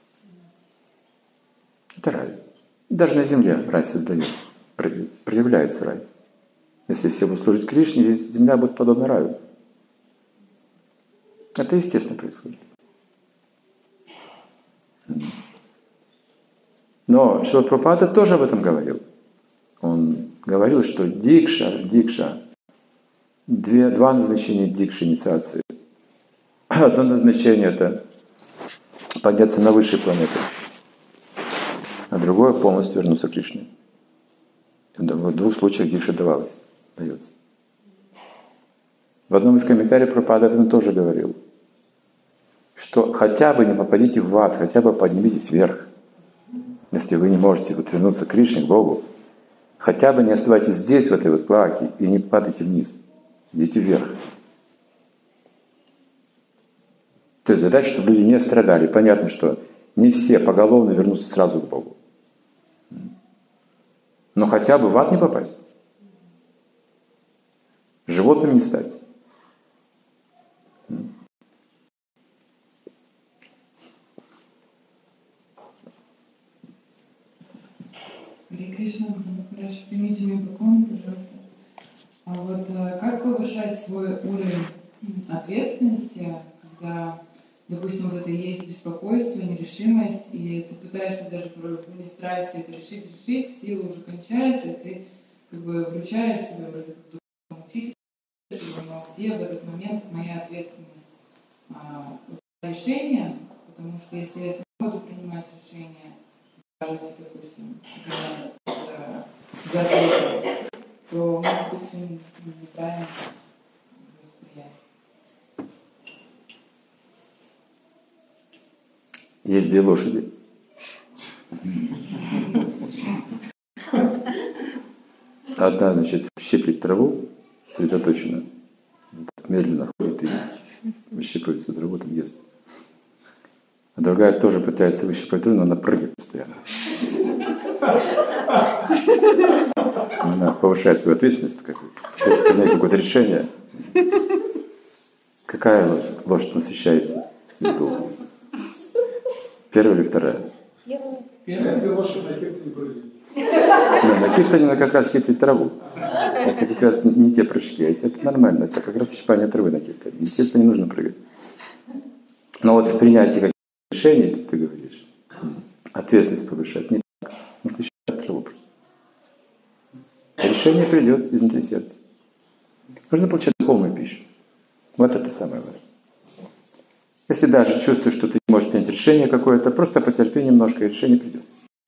Это рай. Даже на земле рай создается, проявляется рай. Если все будут служить Кришне, здесь земля будет подобна раю. Это естественно происходит. Но Шрила Прабхупада тоже об этом говорил. Он говорил, что дикша, дикша, две, два назначения дикши, инициации. Одно назначение — это подняться на высшие планеты, а другое — полностью вернуться к Кришне. В двух случаях дикша давалась, дается. В одном из комментариев Прабхупада об этом тоже говорил, что хотя бы не попадите в ад, хотя бы поднимитесь вверх. Если вы не можете вот вернуться к Кришне, к Богу, хотя бы не оставайтесь здесь, в этой вот клаке, и не падайте вниз. Идите вверх. То есть задача, чтобы люди не страдали. Понятно, что не все поголовно вернутся сразу к Богу. Но хотя бы в ад не попасть. Животным не стать. Харе Кришна, хорошо, примите мою поклон, пожалуйста. А вот как повышать свой уровень ответственности, когда, допустим, вот это есть беспокойство, нерешимость, и ты пытаешься даже не стараешься это решить, решить, сила уже кончается, и ты как бы вручаешь себя вроде как духовному учителю, но где в этот момент моя ответственность а, за решение, потому что если я сама буду принимать решение, даже если, допустим, за ответом, то может быть он неправильно восприятие. Есть две лошади. Одна, значит, щиплет траву сосредоточенно, медленно ходит и выщипывает всю траву, там ест. А другая тоже пытается выщипать траву, но она прыгает постоянно. Она повышает свою ответственность, пытается принять какое-то решение. Какая лошадь насыщается долго? Первая или вторая? Первая. Если лошадь на киртане не прыгает. Не, на киртане она как раз щиплет траву. Это как раз не те прыжки, а это нормально. Это как раз щипание травы на киртане. На киртане не нужно прыгать. Но вот в принятии каких-то решений, ты говоришь, ответственность повышать не так. Нужно щипать траву просто. Решение придет изнутри сердца. Нужно получать духовную пищу. Вот это самое важное. Если даже чувствуешь, что ты не можешь принять решение какое-то, просто потерпи немножко, и решение придет.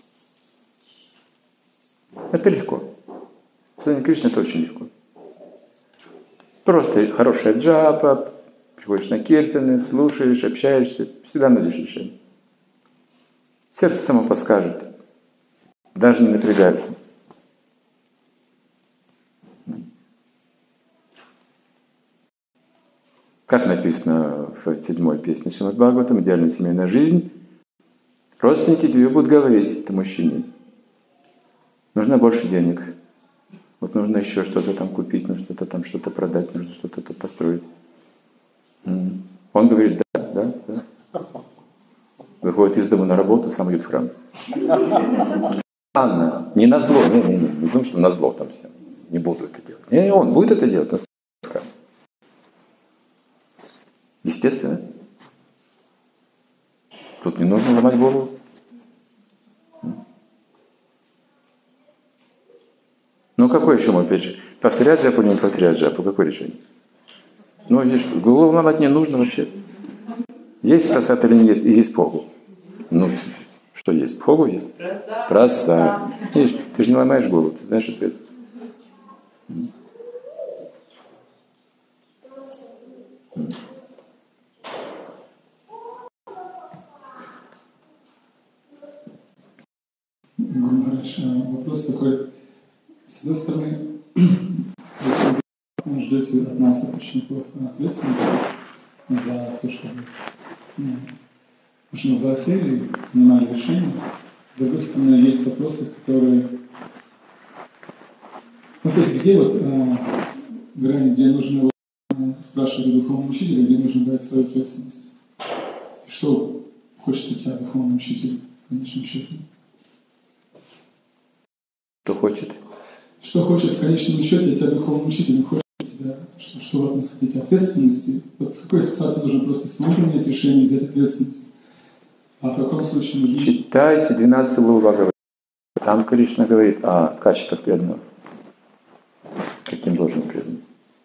Это легко. В Служении Кришне это очень легко. Просто хорошая джапа, приходишь на киртаны, слушаешь, общаешься, всегда найдешь решение. Сердце само подскажет, даже не напрягается. Как написано в седьмой песне Шримад Бхагаватам, идеальная семейная жизнь, родственники тебе будут говорить, ты мужчине, нужно больше денег, вот нужно еще что-то там купить, нужно что-то там что-то продать, нужно что-то тут построить. Он говорит, да, да, да. Выходит из дома на работу, сам идет в храм. Странно, не на зло, не, не, не, не думаю, что на зло там все, не буду это делать. Не, не, он будет это делать, но в храм. Естественно. Тут не нужно ломать голову. Ну, какое еще, опять же, повторять джапу, не повторять джапу, какое решение? Ну, и что, голову ломать не нужно вообще. Есть просад или не есть, и есть пхогу. Ну, что есть? Пхогу есть? Просад. Видишь, ты же не ломаешь голову, ты знаешь ответ. Вопрос такой. С одной стороны, вы ждете от нас, от учеников, ответственности, за то, что ну, нужно взрослели, принимали решения. С другой стороны, есть вопросы, которые... Ну, то есть, где вот э, грани, где нужно вот, э, спрашивать у духовного учителя, где нужно брать свою ответственность. И что хочет от тебя духовный учитель в конечном счете? Кто хочет? Что хочет в конечном счете от тебя духовный учитель? Хочет от тебя, что, что в относительно эти ответственности? Вот в какой ситуации нужно просто самому принять решение, взять ответственность? А в каком случае нужно... Читайте двенадцатую главу Бхагавад. Там Кришна говорит о качествах преданного. Каким должен преданный.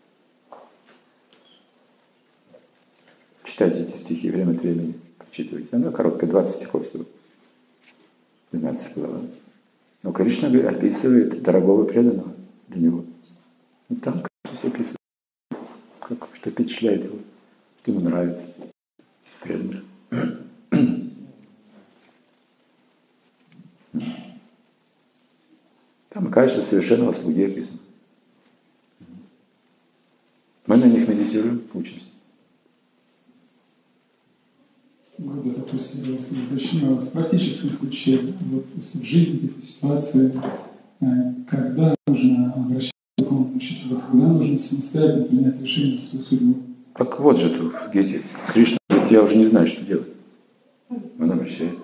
Читайте эти стихи время от времени. Прочитывайте. Она короткая, двадцать стихов всего. двенадцатая глава. Но Кришна описывает дорогого преданного для него. И там все описывает, как, что впечатляет его, что ему нравится. Преданных. Там качество совершенного слуги описано. Мы на них медитируем, учимся. Вот, да, если уточню, в практическом ключе, вот если в жизни какие-то ситуации, когда нужно обращаться к духовному учителю, когда нужно самостоятельно принять решение за свою судьбу. Так вот же тут, в Гите, Кришна говорит, я уже не знаю, что делать. Он обращается.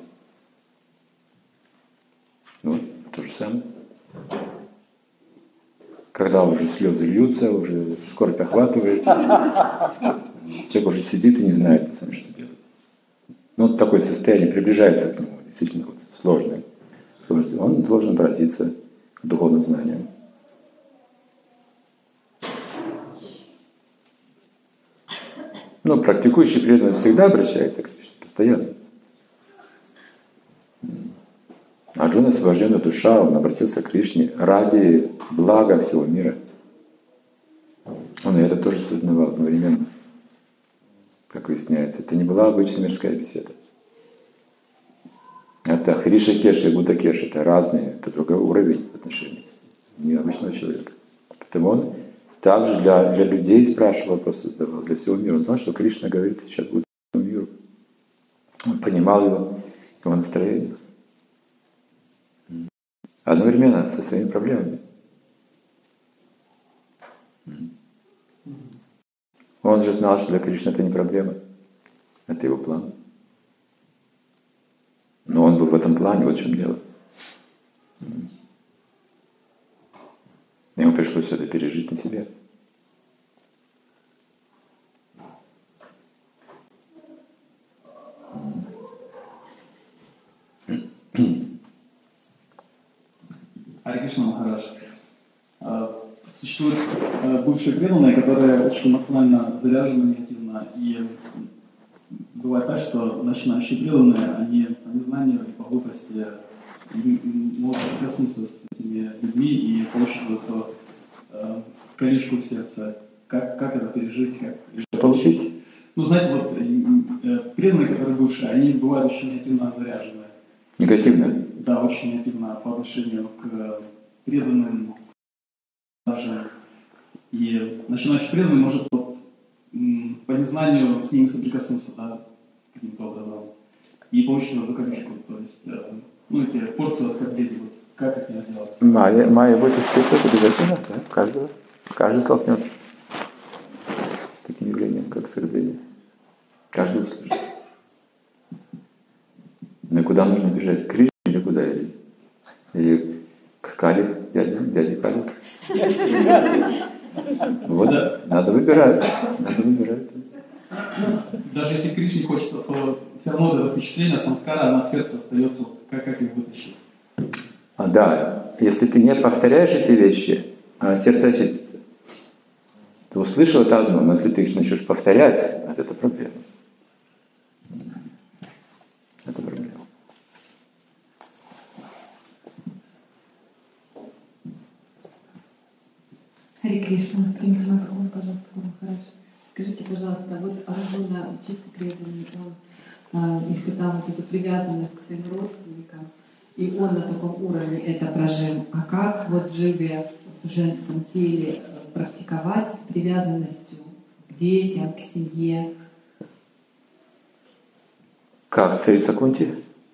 Вот, то же самое. Когда уже слезы льются, уже скорбь охватывает, человек уже сидит и не знает, на самом деле, что делать. Ну, вот такое состояние приближается к нему, действительно вот, сложное. Он должен обратиться к духовным знаниям. Но практикующий преданный всегда обращается к Кришне, постоянно. Арджуна, освобожденная душа, он обратился к Кришне ради блага всего мира. Он и это тоже сознавал одновременно. Как выясняется, это не была обычная мирская беседа. Это Хриша Кеш и Будда Кеш, это разные, это другой уровень отношений, необычного человека. Поэтому он также для, для людей спрашивал, вопросы задавал, для всего мира. Он знал, что Кришна говорит, сейчас будет всему миру. Он понимал его, его настроение. Одновременно со своими проблемами. Он же знал, что для Кришны это не проблема. Это его план. Но он был в этом плане, вот в чем дело. Ему пришлось все это пережить на себе. Харе Кришна Махарадж. Существуют бывшие преданные, которые очень эмоционально заряжены негативно, и бывает так, что начинающие преданные, они по незнанию и по глупости могут прикоснуться с этими людьми и получить вот эту э, колечко в сердце. Как, как это пережить? Как... Что получить? Ну, знаете, вот э, преданные, которые бывшие, они бывают очень негативно заряжены. Негативно? Да, очень негативно по отношению к преданным даже. И начинающий преданный может вот, по незнанию с ними соприкоснуться, да, каким-то образом. И получить вот эту колечку. То есть, э, ну, эти порции оскорблений, вот, как это делать? Майя, Майя будет испытывать обязательно, да, каждого. Каждый столкнется с таким явлением, как оскорбление. Каждый услышит. Ну и куда нужно бежать? К Кришне или куда? Или, или к Кали, дяде, дяде Кали? Вот, да. Надо выбирать. Надо выбирать. Даже если Кришне хочется, то все равно это впечатление, самскара, она в сердце остается, как, как их вытащить. А, да, если ты не повторяешь эти вещи, а сердце очистится. Ты услышал это одно, но если ты их начнешь повторять, это проблема. Это проблема. Харе Кришна, примите мой поклон, пожалуйста, Махарадж. Скажите, пожалуйста, вот Арджуна, чисто преданный, он а, испытал вот эту привязанность к своим родственникам, и он на таком уровне это прожил. А как вот живя в женском теле практиковать с привязанностью к детям, к семье? Как царица Кунти?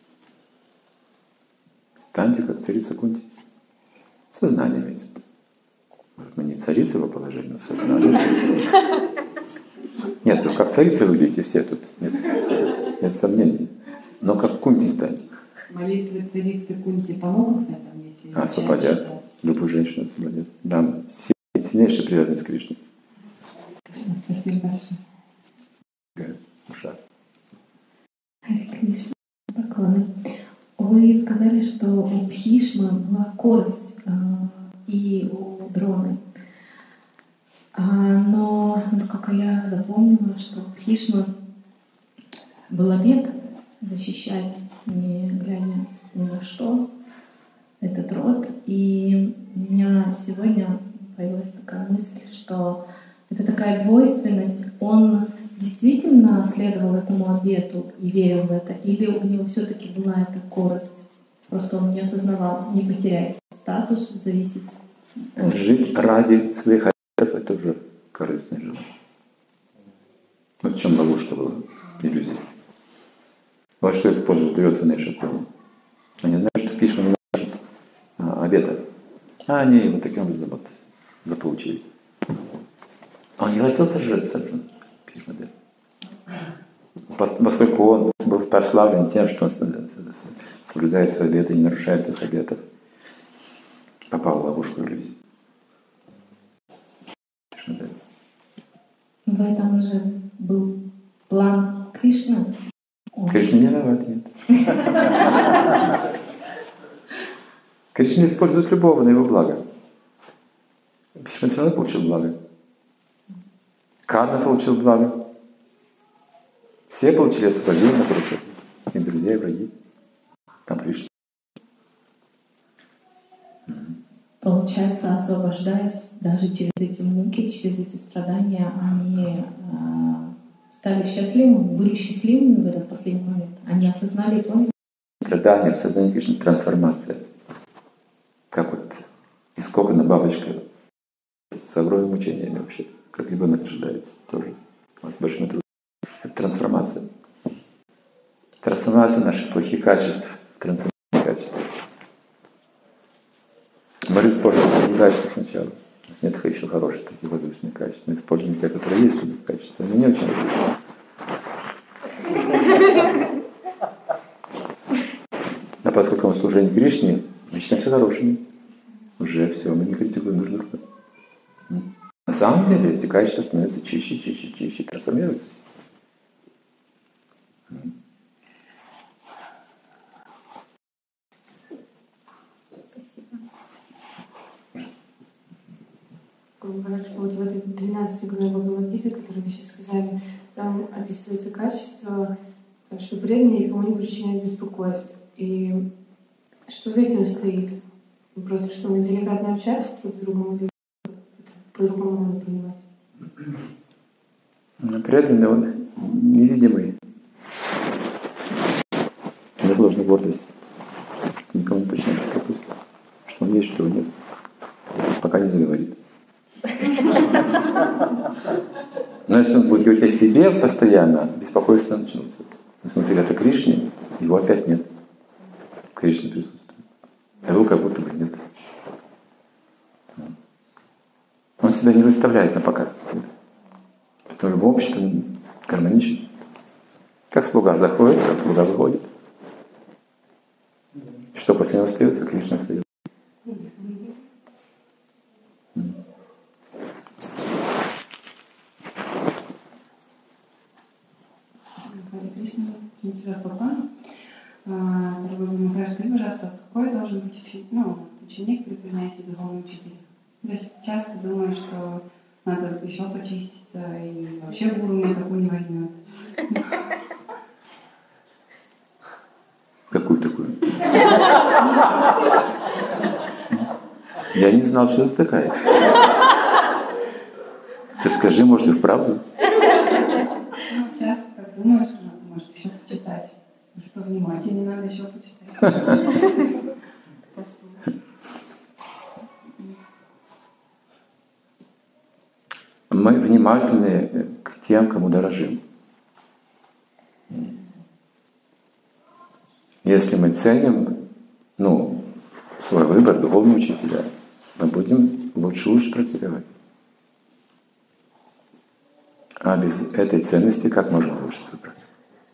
Станьте как царица Кунти. Сознание имеется. Может, мы не царицы его положили, но сознание. Нет, ну как царицы выглядите все тут. Нет, нет сомнений. Но как Кунти станьте. Молитвы царицы Кунти помогут в этом, если Освободят. Любую женщину освободят. Дам сильнейшая привязанность к Кришне. Спасибо большое. Душа. Кришна, поклоны. Вы сказали, что у Бхишмы была корость э, и у Дроны. А, но, насколько я запомнила, что у Бхишмы был обет защищать, не глядя ни на что, этот род. И у меня сегодня появилась такая мысль, что это такая двойственность. Он действительно следовал этому обету и верил в это, или у него все-таки была эта корость? Просто он не осознавал, не потерять статус, зависеть от... Жить ради своих обетов — это уже корыстное желание. Вот в чем ловушка была, иллюзия. Вот что используют дурёдханы и шакуни. Они знают, что Кришна не может а, обета, а они его таким образом вот заполучили. А он не хотел сожрать Сарджуну. Поскольку он был прославлен тем, что он соблюдает свои обеты и не нарушает своих обетов, попал в ловушку иллюзий. В этом же был план Кришны. Он... Кришна не виноват, нет. Кришна использует любого на его благо. Кришна все равно получил благо. Карна получил благо. Все получили освобождение от рук. И друзья, и враги. Там Кришна. Получается, освобождаясь даже через эти муки, через эти страдания, они э, стали счастливыми, были счастливыми в этот последний момент. Они осознали, поняли? Страдания в сознании Кришны — трансформация. Как вот из кокона бабочка с огромными мучениями вообще, как ребенок ожидается тоже. У нас с большими трудностями. Это трансформация. Трансформация наших плохих качеств, трансформация качеств. Мы используем такие качества сначала. У нас нет еще хороших таких воздушных качеств. Мы используем те, которые есть у нас качества. Но не очень воздушные. А поскольку мы служим Кришне, мы считаем все хорошими. Уже все, мы не критикуем друг друга. На самом деле эти качества становятся чище, чище, чище, трансформируются. Вот в этой двенадцатой главе Бхагавад-гиты, которую вы сейчас сказали, там описывается качество, что преданные никому не причиняют беспокойств. И что за этим стоит? Просто что мы деликатно общаемся друг с другом, или это по-другому надо понимать? Преданный он невидимый. Нет ложной гордости. Никому не причиняет беспокойства. Что он есть, что он нет. Пока не заговорит. Но если он будет говорить о себе постоянно, беспокойство начнутся. Смотри, это Кришне, его опять нет. Кришна присутствует. А его как будто бы нет. Он себя не выставляет на показ. Потому что в обществе он гармоничен. Как слуга заходит, как слуга выходит. Что после него остается, Кришна остается. Дорогой Махарадж, скажи, пожалуйста, какой должен быть ученик, ну, ученик при принятии духовного учителя? То есть часто думаю, что надо еще почиститься, и вообще гуру меня такую не возьмет. Какую такую? Я не знал, что это такая. Ты скажи, может, и вправду? Ну, часто так думаю, что надо, может, еще почитать. Может, повнимательнее надо еще почитать. Мы внимательны к тем, кому дорожим. Если мы ценим, ну, свой выбор духовного учителя, мы будем лучше лучше практиковать. А без этой ценности как можно лучше свою практику?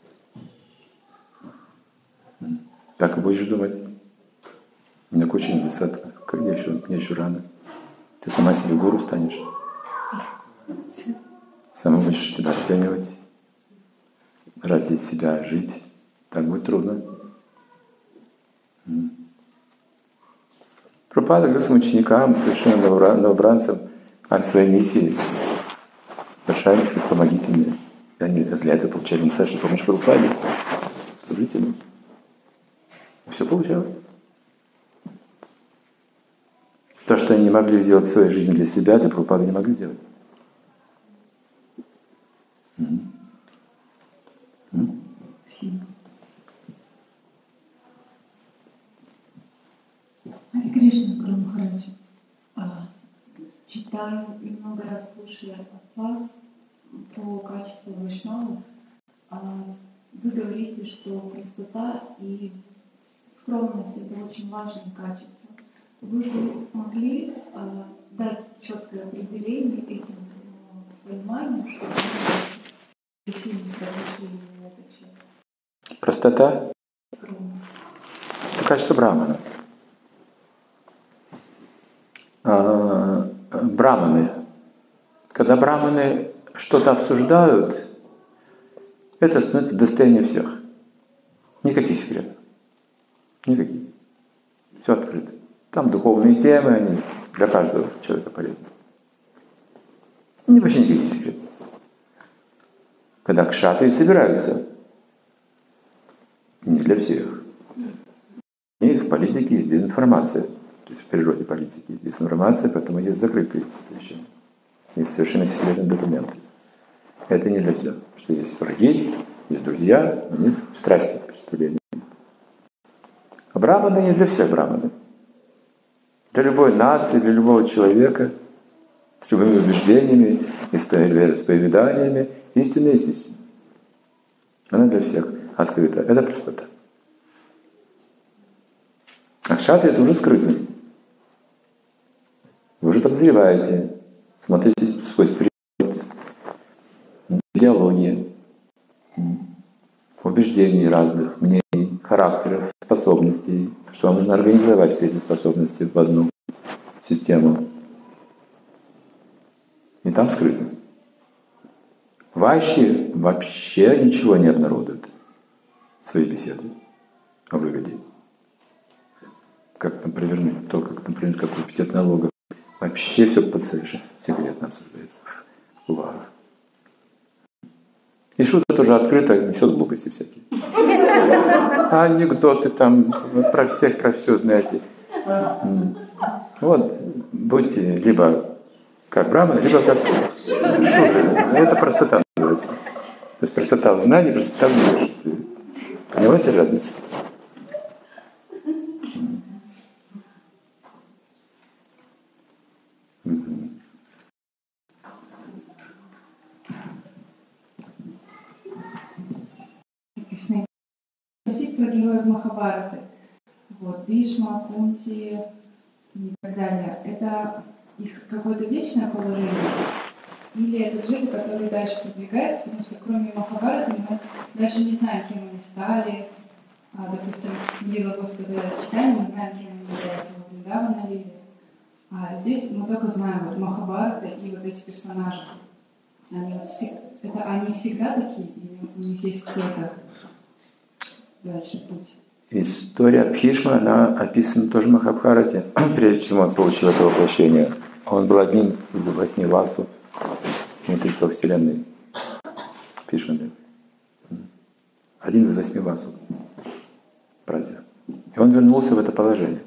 Так и будешь думать. У меня куча недостатков, я еще, мне еще рано. Ты сама себе гуру станешь. Сама будешь себя оценивать, ради себя жить. Так будет трудно. Прабхупада говорил своим ученикам, совершенно новобранцам, о своей миссии. Большая миссия, помогите мне. И они для этого получали настоящую помощь Прабхупаде. Служите ему. Все получалось. То, что они не могли сделать в своей жизни для себя, для Прабхупады не могли сделать. Mm-hmm. Mm-hmm. Харе Кришна, Гуру Махарадж. Читаю и много раз слушаю от вас про качество вайшнавов. Вы говорите, что простота и скромность — это очень важные качества. Вы бы могли э, дать четкое определение этим э, пониманием, что вы действительно разрешили этот человек? Простота — это качество брамана. А, браманы. Когда браманы что-то обсуждают, это становится достоянием всех. Никаких секретов. Никаких. Все открыто. Там духовные темы, они для каждого человека полезны. Не вообще никаких секретов. Когда кшатрии собираются, не для всех. У них в политике есть дезинформация. То есть в природе политики есть дезинформация, поэтому есть закрытые совещания. Есть совершенно секретные документы. Это не для всех. Потому что есть враги, есть друзья, у них страсти, представления. А браманы не для всех браманы. Для любой нации, для любого человека, с любыми убеждениями, исповеданиями, истина есть истина. Она для всех открыта. Это простота. А кшатри — это уже скрытность. Вы уже подозреваете, смотрите сквозь природ, идеологии, убеждений разных, мнений, характеров, способностей, что вам нужно организовать все эти способности в одну систему. И там скрытность. Вайши вообще ничего не обнародуют в своей беседе о выгоде. Как там провернуть, то, как, например, как комитет налогов. Вообще все под совершенно секретно обсуждается в кулуарах. И шутка тоже открыто несет глупости всякие. А анекдоты там про всех, про все, знаете. Вот, будьте либо как браманы, либо как шудры. Это простота называется. То есть простота в знании, простота в невежестве. Понимаете разницу? Спросить про героев Махабхараты. Вот, Бишма, Кунти и так далее. Это их какое-то вечное положение? Или это дживы, которые дальше продвигаются? Потому что кроме Махабхараты мы даже не знаем, кем они стали. А, допустим, Лила Господа читаем, мы знаем, кем они являются. Вот недавно Лили. А здесь мы только знаем вот Махабхарата и вот эти персонажи. Они, вот, это, они всегда такие? Или у них есть какой-то дальше путь? История Бхишма, она описана тоже в Махабхарате, прежде чем он получил это воплощение. Он был одним из восьми васу внутри Вселенной. Бхишма. Один из восьми васу. Братья. И он вернулся в это положение.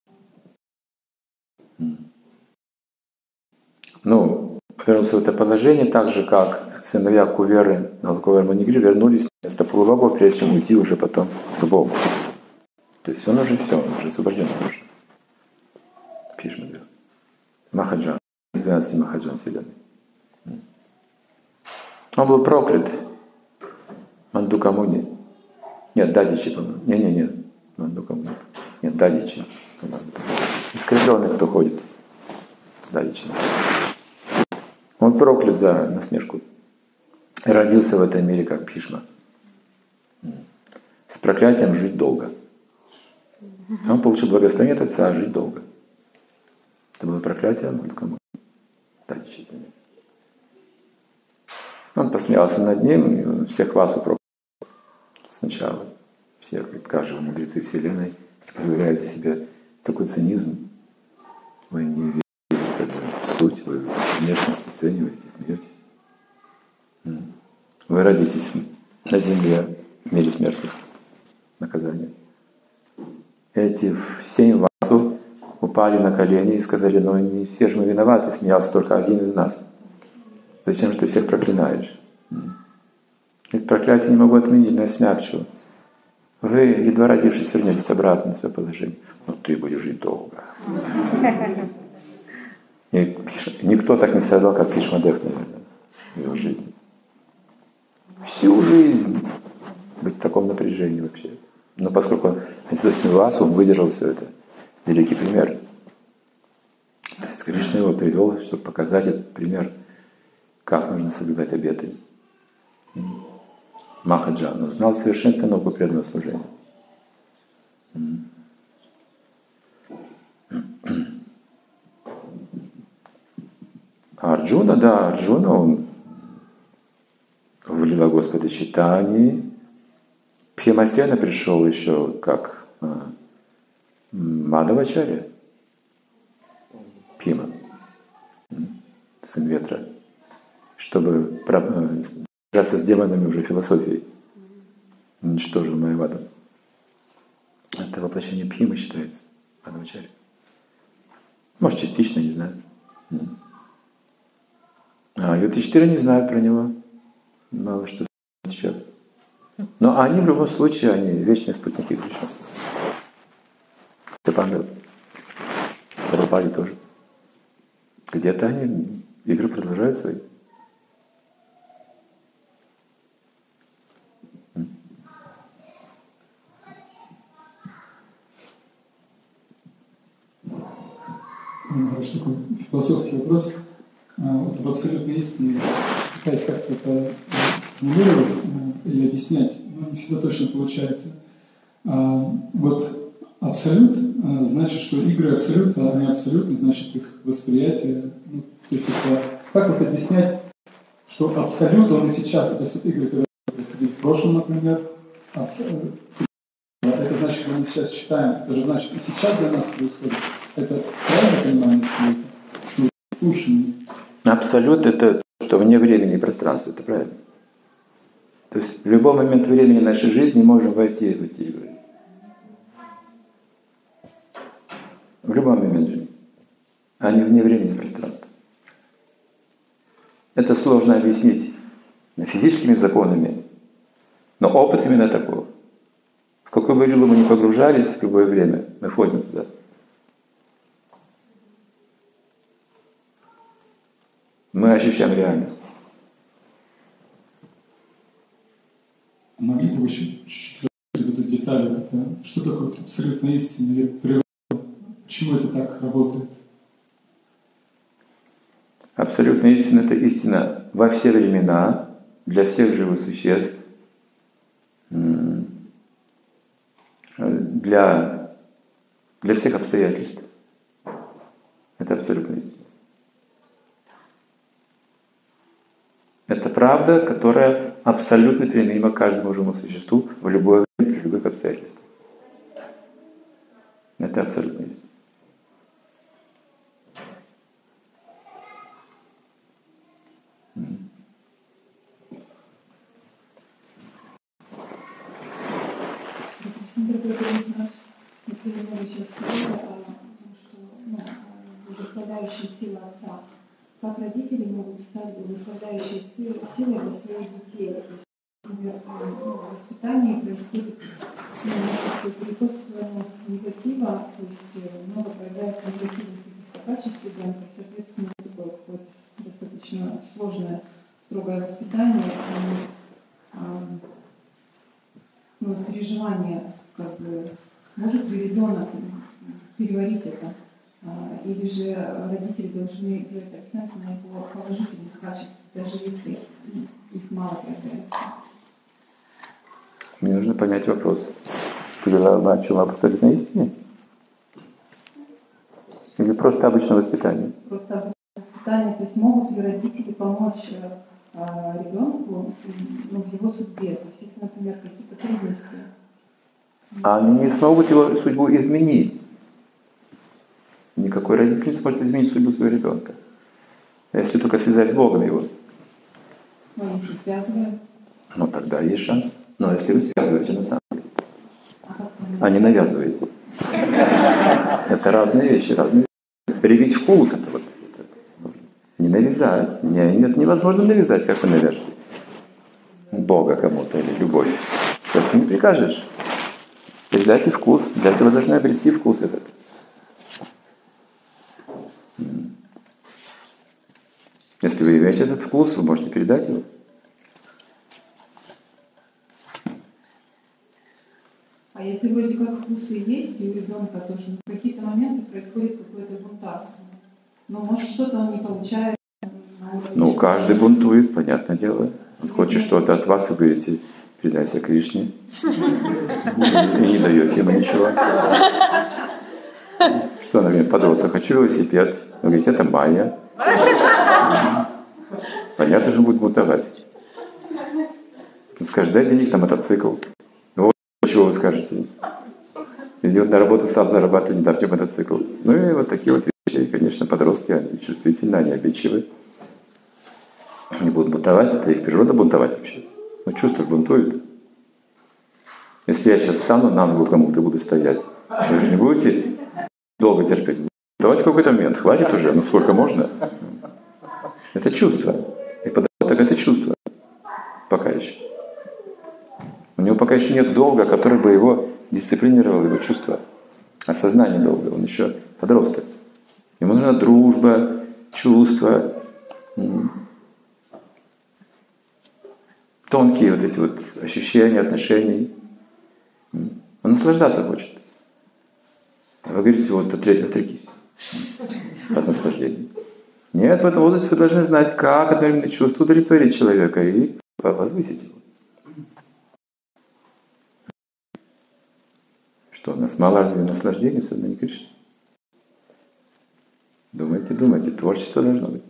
Ну, вернулся в это положение так же, как сыновья Куверы, Налакувер Манигри вернулись вместо полубогов, прежде чем уйти уже потом к Богу. То есть он уже все, он уже освобожден. Бхишма. Махаджан. Из двенадцати Махаджан Вселенной. Он был проклят Мандукамуни. Нет, Дадичи, по-моему. Не-не-не. Ну, ну, кому нет. Нет, Дадичи. Искривленный, кто ходит. Дадичи. Он проклят за насмешку. Родился в этом мире, как Бхишма. С проклятием жить долго. Он получил благословение от отца жить долго. Это было проклятие, ну кому? Дадичи. Он посмеялся над ним, и он всех вас упрекнул. Сначала. Всех, как же вы, мудрецы Вселенной, позволяете себе такой цинизм. Вы не верите в суть, вы внешность оцениваете, смеетесь. Вы родитесь на земле, в мире смертных, наказания. Эти семь васу упали на колени и сказали: ну не все же мы виноваты, смеялся только один из нас. Зачем же ты всех проклинаешь? Ведь проклятие не могу отменить, но я смягчу. Вы, едва родившись, вернетесь обратно в свое положение. Но ты будешь жить долго. И никто так не страдал, как Бхишмадев, наверное, в его жизни. Всю жизнь быть в таком напряжении вообще. Но поскольку он Васу, он выдержал все это. Великий пример. Кришна его привел, чтобы показать этот пример, как нужно соблюдать обеты. Махаджан знал совершенство науку преданного служения. А Арджуна, да, Арджуна, он в Лила Господа Чайтаньи. Бхимасена пришел еще как а, Мадавачарья, Бхима, сын ветра, чтобы сражаться с демонами уже философией. Уничтожил Майяваду. Это воплощение Бхимы считается, Мадавачарья. Может, частично, не знаю. А Юдхиштхира не знают про него. Мало что сейчас. Но они в любом случае, они вечные спутники Кришны. Степан Прабхупаде тоже. Где-то они игры продолжают свои. Хорошо, такой философский вопрос. Вот в абсолютной истине как это сформулировать или объяснять, ну, не всегда точно получается. Вот абсолют значит, что игры абсолюта, они абсолютны, значит их восприятие. Ну, то есть это, как вот объяснять, что абсолют, он и сейчас, это все игры, которые происходили в прошлом, например, абсолют. Это значит, что мы сейчас читаем, это же значит, и сейчас для нас происходит. Это правильно понимание, что это слушание? Абсолют — это что вне времени и пространства, это правильно. То есть в любой момент времени нашей жизни можем войти в эти игры. В любой момент жизни. А не вне времени и пространства. Это сложно объяснить физическими законами, но опыт именно такой. В какую бы лилу мы ни погружались, в любое время мы входим туда. Мы ощущаем реальность. Могли бы вы чуть-чуть раскрыть эту деталь, это, что такое абсолютная истина или природа? Почему это так работает? Абсолютная истина — это истина во все времена, для всех живых существ, для, для всех обстоятельств. Это абсолютная истина. Это правда, которая абсолютно применима к каждому живому существу в любое время, при любых обстоятельствах. Это абсолютная истина. Благословляющая сила Отца. Как родители могут стать благословляющей силой для своих детей? То есть, например, ну, воспитание происходит ну, перекосывание негатива, то есть много проявляется негативных каких-то качеств ребенка, соответственно, такое какое-то достаточно сложное, строгое воспитание. И, а, ну, переживания, как бы, может ли ребенок переварить это? Или же родители должны делать акцент на его положительных качествах, даже если их мало проявляется? Мне нужно понять вопрос. Ты начала повторить на истине? Или просто обычное воспитание? Просто обычное воспитание. То есть могут ли родители помочь э, ребенку, ну, в его судьбе? То есть если, например, какие-то трудности. А они не смогут его судьбу изменить. Никакой родитель не сможет изменить судьбу своего ребенка. Если только связать с Богом его. Ну, если связываем. Ну, тогда есть шанс. Но если вы связываете на самом деле, а не навязываете. Это разные вещи, разные. Привить вкус это вот. Это, не навязать. Не, нет, невозможно навязать, как вы навяжете. Бога кому-то или любовь. Это не прикажешь. Передайте вкус. Для этого должны обрести вкус этот. Если вы имеете этот вкус, вы можете передать его. А если вроде как вкусы есть, и у ребенка тоже, но в какие-то моменты происходит какое-то бунтарство. Но может что-то он не получает. Ну, каждый бунтует, понятное дело. Он хочет что-то от вас, и вы говорите, передайся Кришне. И не даете ему ничего. Что, например, подросток, хочу велосипед. Вы говорите, это майя. Понятно, что он будет бунтовать. Он скажет, дай денег на мотоцикл. Ну вот, чего вы скажете? Идет на работу, сам зарабатывает, не дайте мотоцикл. Ну и вот такие вот вещи. И, конечно, подростки, они чувствительны, они обидчивы. Они будут бунтовать, это их природа бунтовать вообще. Но чувства бунтуют. Если я сейчас встану на ногу кому-то буду стоять, вы же не будете долго терпеть. Давайте какой-то момент, хватит уже, ну сколько можно. Это чувство. И подросток это чувство. Пока еще. У него пока еще нет долга, который бы его дисциплинировал, его чувство. Осознание долга. Он еще подросток. Ему нужна дружба, чувства. Тонкие вот эти вот ощущения, отношений. Он наслаждаться хочет. А вы говорите, вот отрекись от наслаждения. Нет, в этом возрасте вы должны знать, как одновременно чувство удовлетворить человека и возвысить его. Что, у нас мало разве наслаждения в сознании Кришны? Думайте, думайте, творчество должно быть.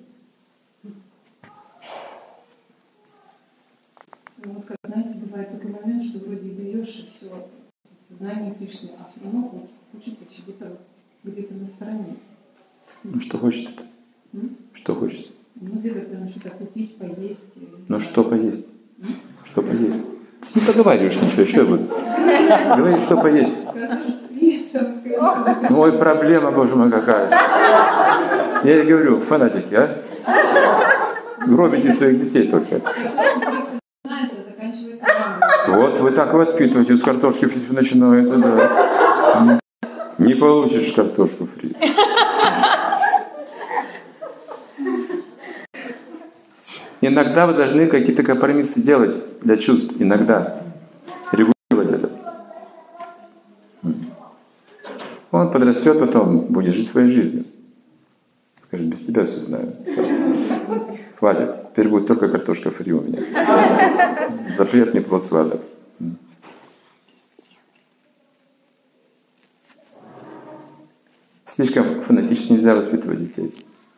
Ну, вот как, знаете, бывает такой момент, что вроде и даешь и все сознание Кришны, а все равно хочется чего-то где-то на стороне. Ну что хочется-то? М? Что хочется? Ну где-то там что-то купить, поесть. Ну что поесть? М? Что поесть? Не поговариваешь ничего, что я буду? Говори, что поесть. Ну, ой, проблема, боже мой, какая. Я и говорю, фанатики, а? Гробите своих детей только. Вот вы так воспитываете, с картошки фри начинается, да. Не получишь картошку фри. Иногда вы должны какие-то компромиссы делать для чувств. Иногда. Регулировать это. Он подрастет, потом будет жить своей жизнью. Скажет, без тебя все знаю. Хватит. Теперь будет только картошка фри у меня. Запретный плод сладок. Слишком фанатично нельзя воспитывать детей.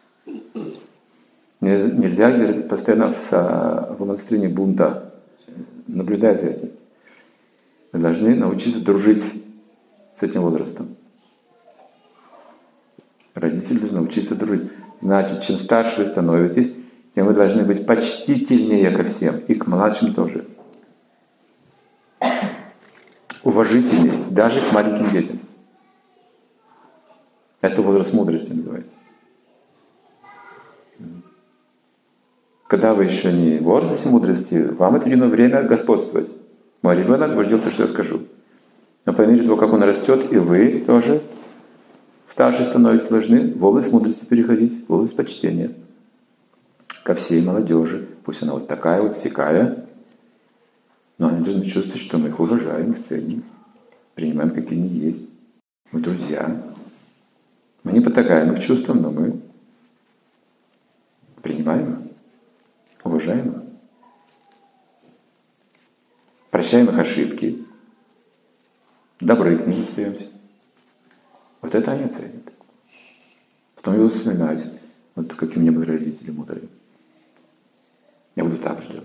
Нельзя держать постоянно в умонастроении бунта. Наблюдай за этим. Вы должны научиться дружить с этим возрастом. Родители должны научиться дружить. Значит, чем старше вы становитесь, тем вы должны быть почтительнее ко всем. И к младшим тоже. Уважительнее. Даже к маленьким детям. Это возраст мудрости называется. Когда вы еще не в возрасте мудрости, вам отведено время господствовать. Мой ребенок будет делать то, что я скажу. Но по мере того, как он растет, и вы тоже старше становитесь, должны в область мудрости переходить, в область почтения. Ко всей молодежи. Пусть она вот такая вот, сякая. Но они должны чувствовать, что мы их уважаем, их ценим, принимаем, какие они есть. Мы друзья. Мы не потакаем их чувствам, но мы принимаем их, уважаем их. Прощаем их ошибки, добры к ним остаемся. Вот это они ценят. Потом его вспоминать, вот какие у меня были родители мудрые. Я буду так же делать.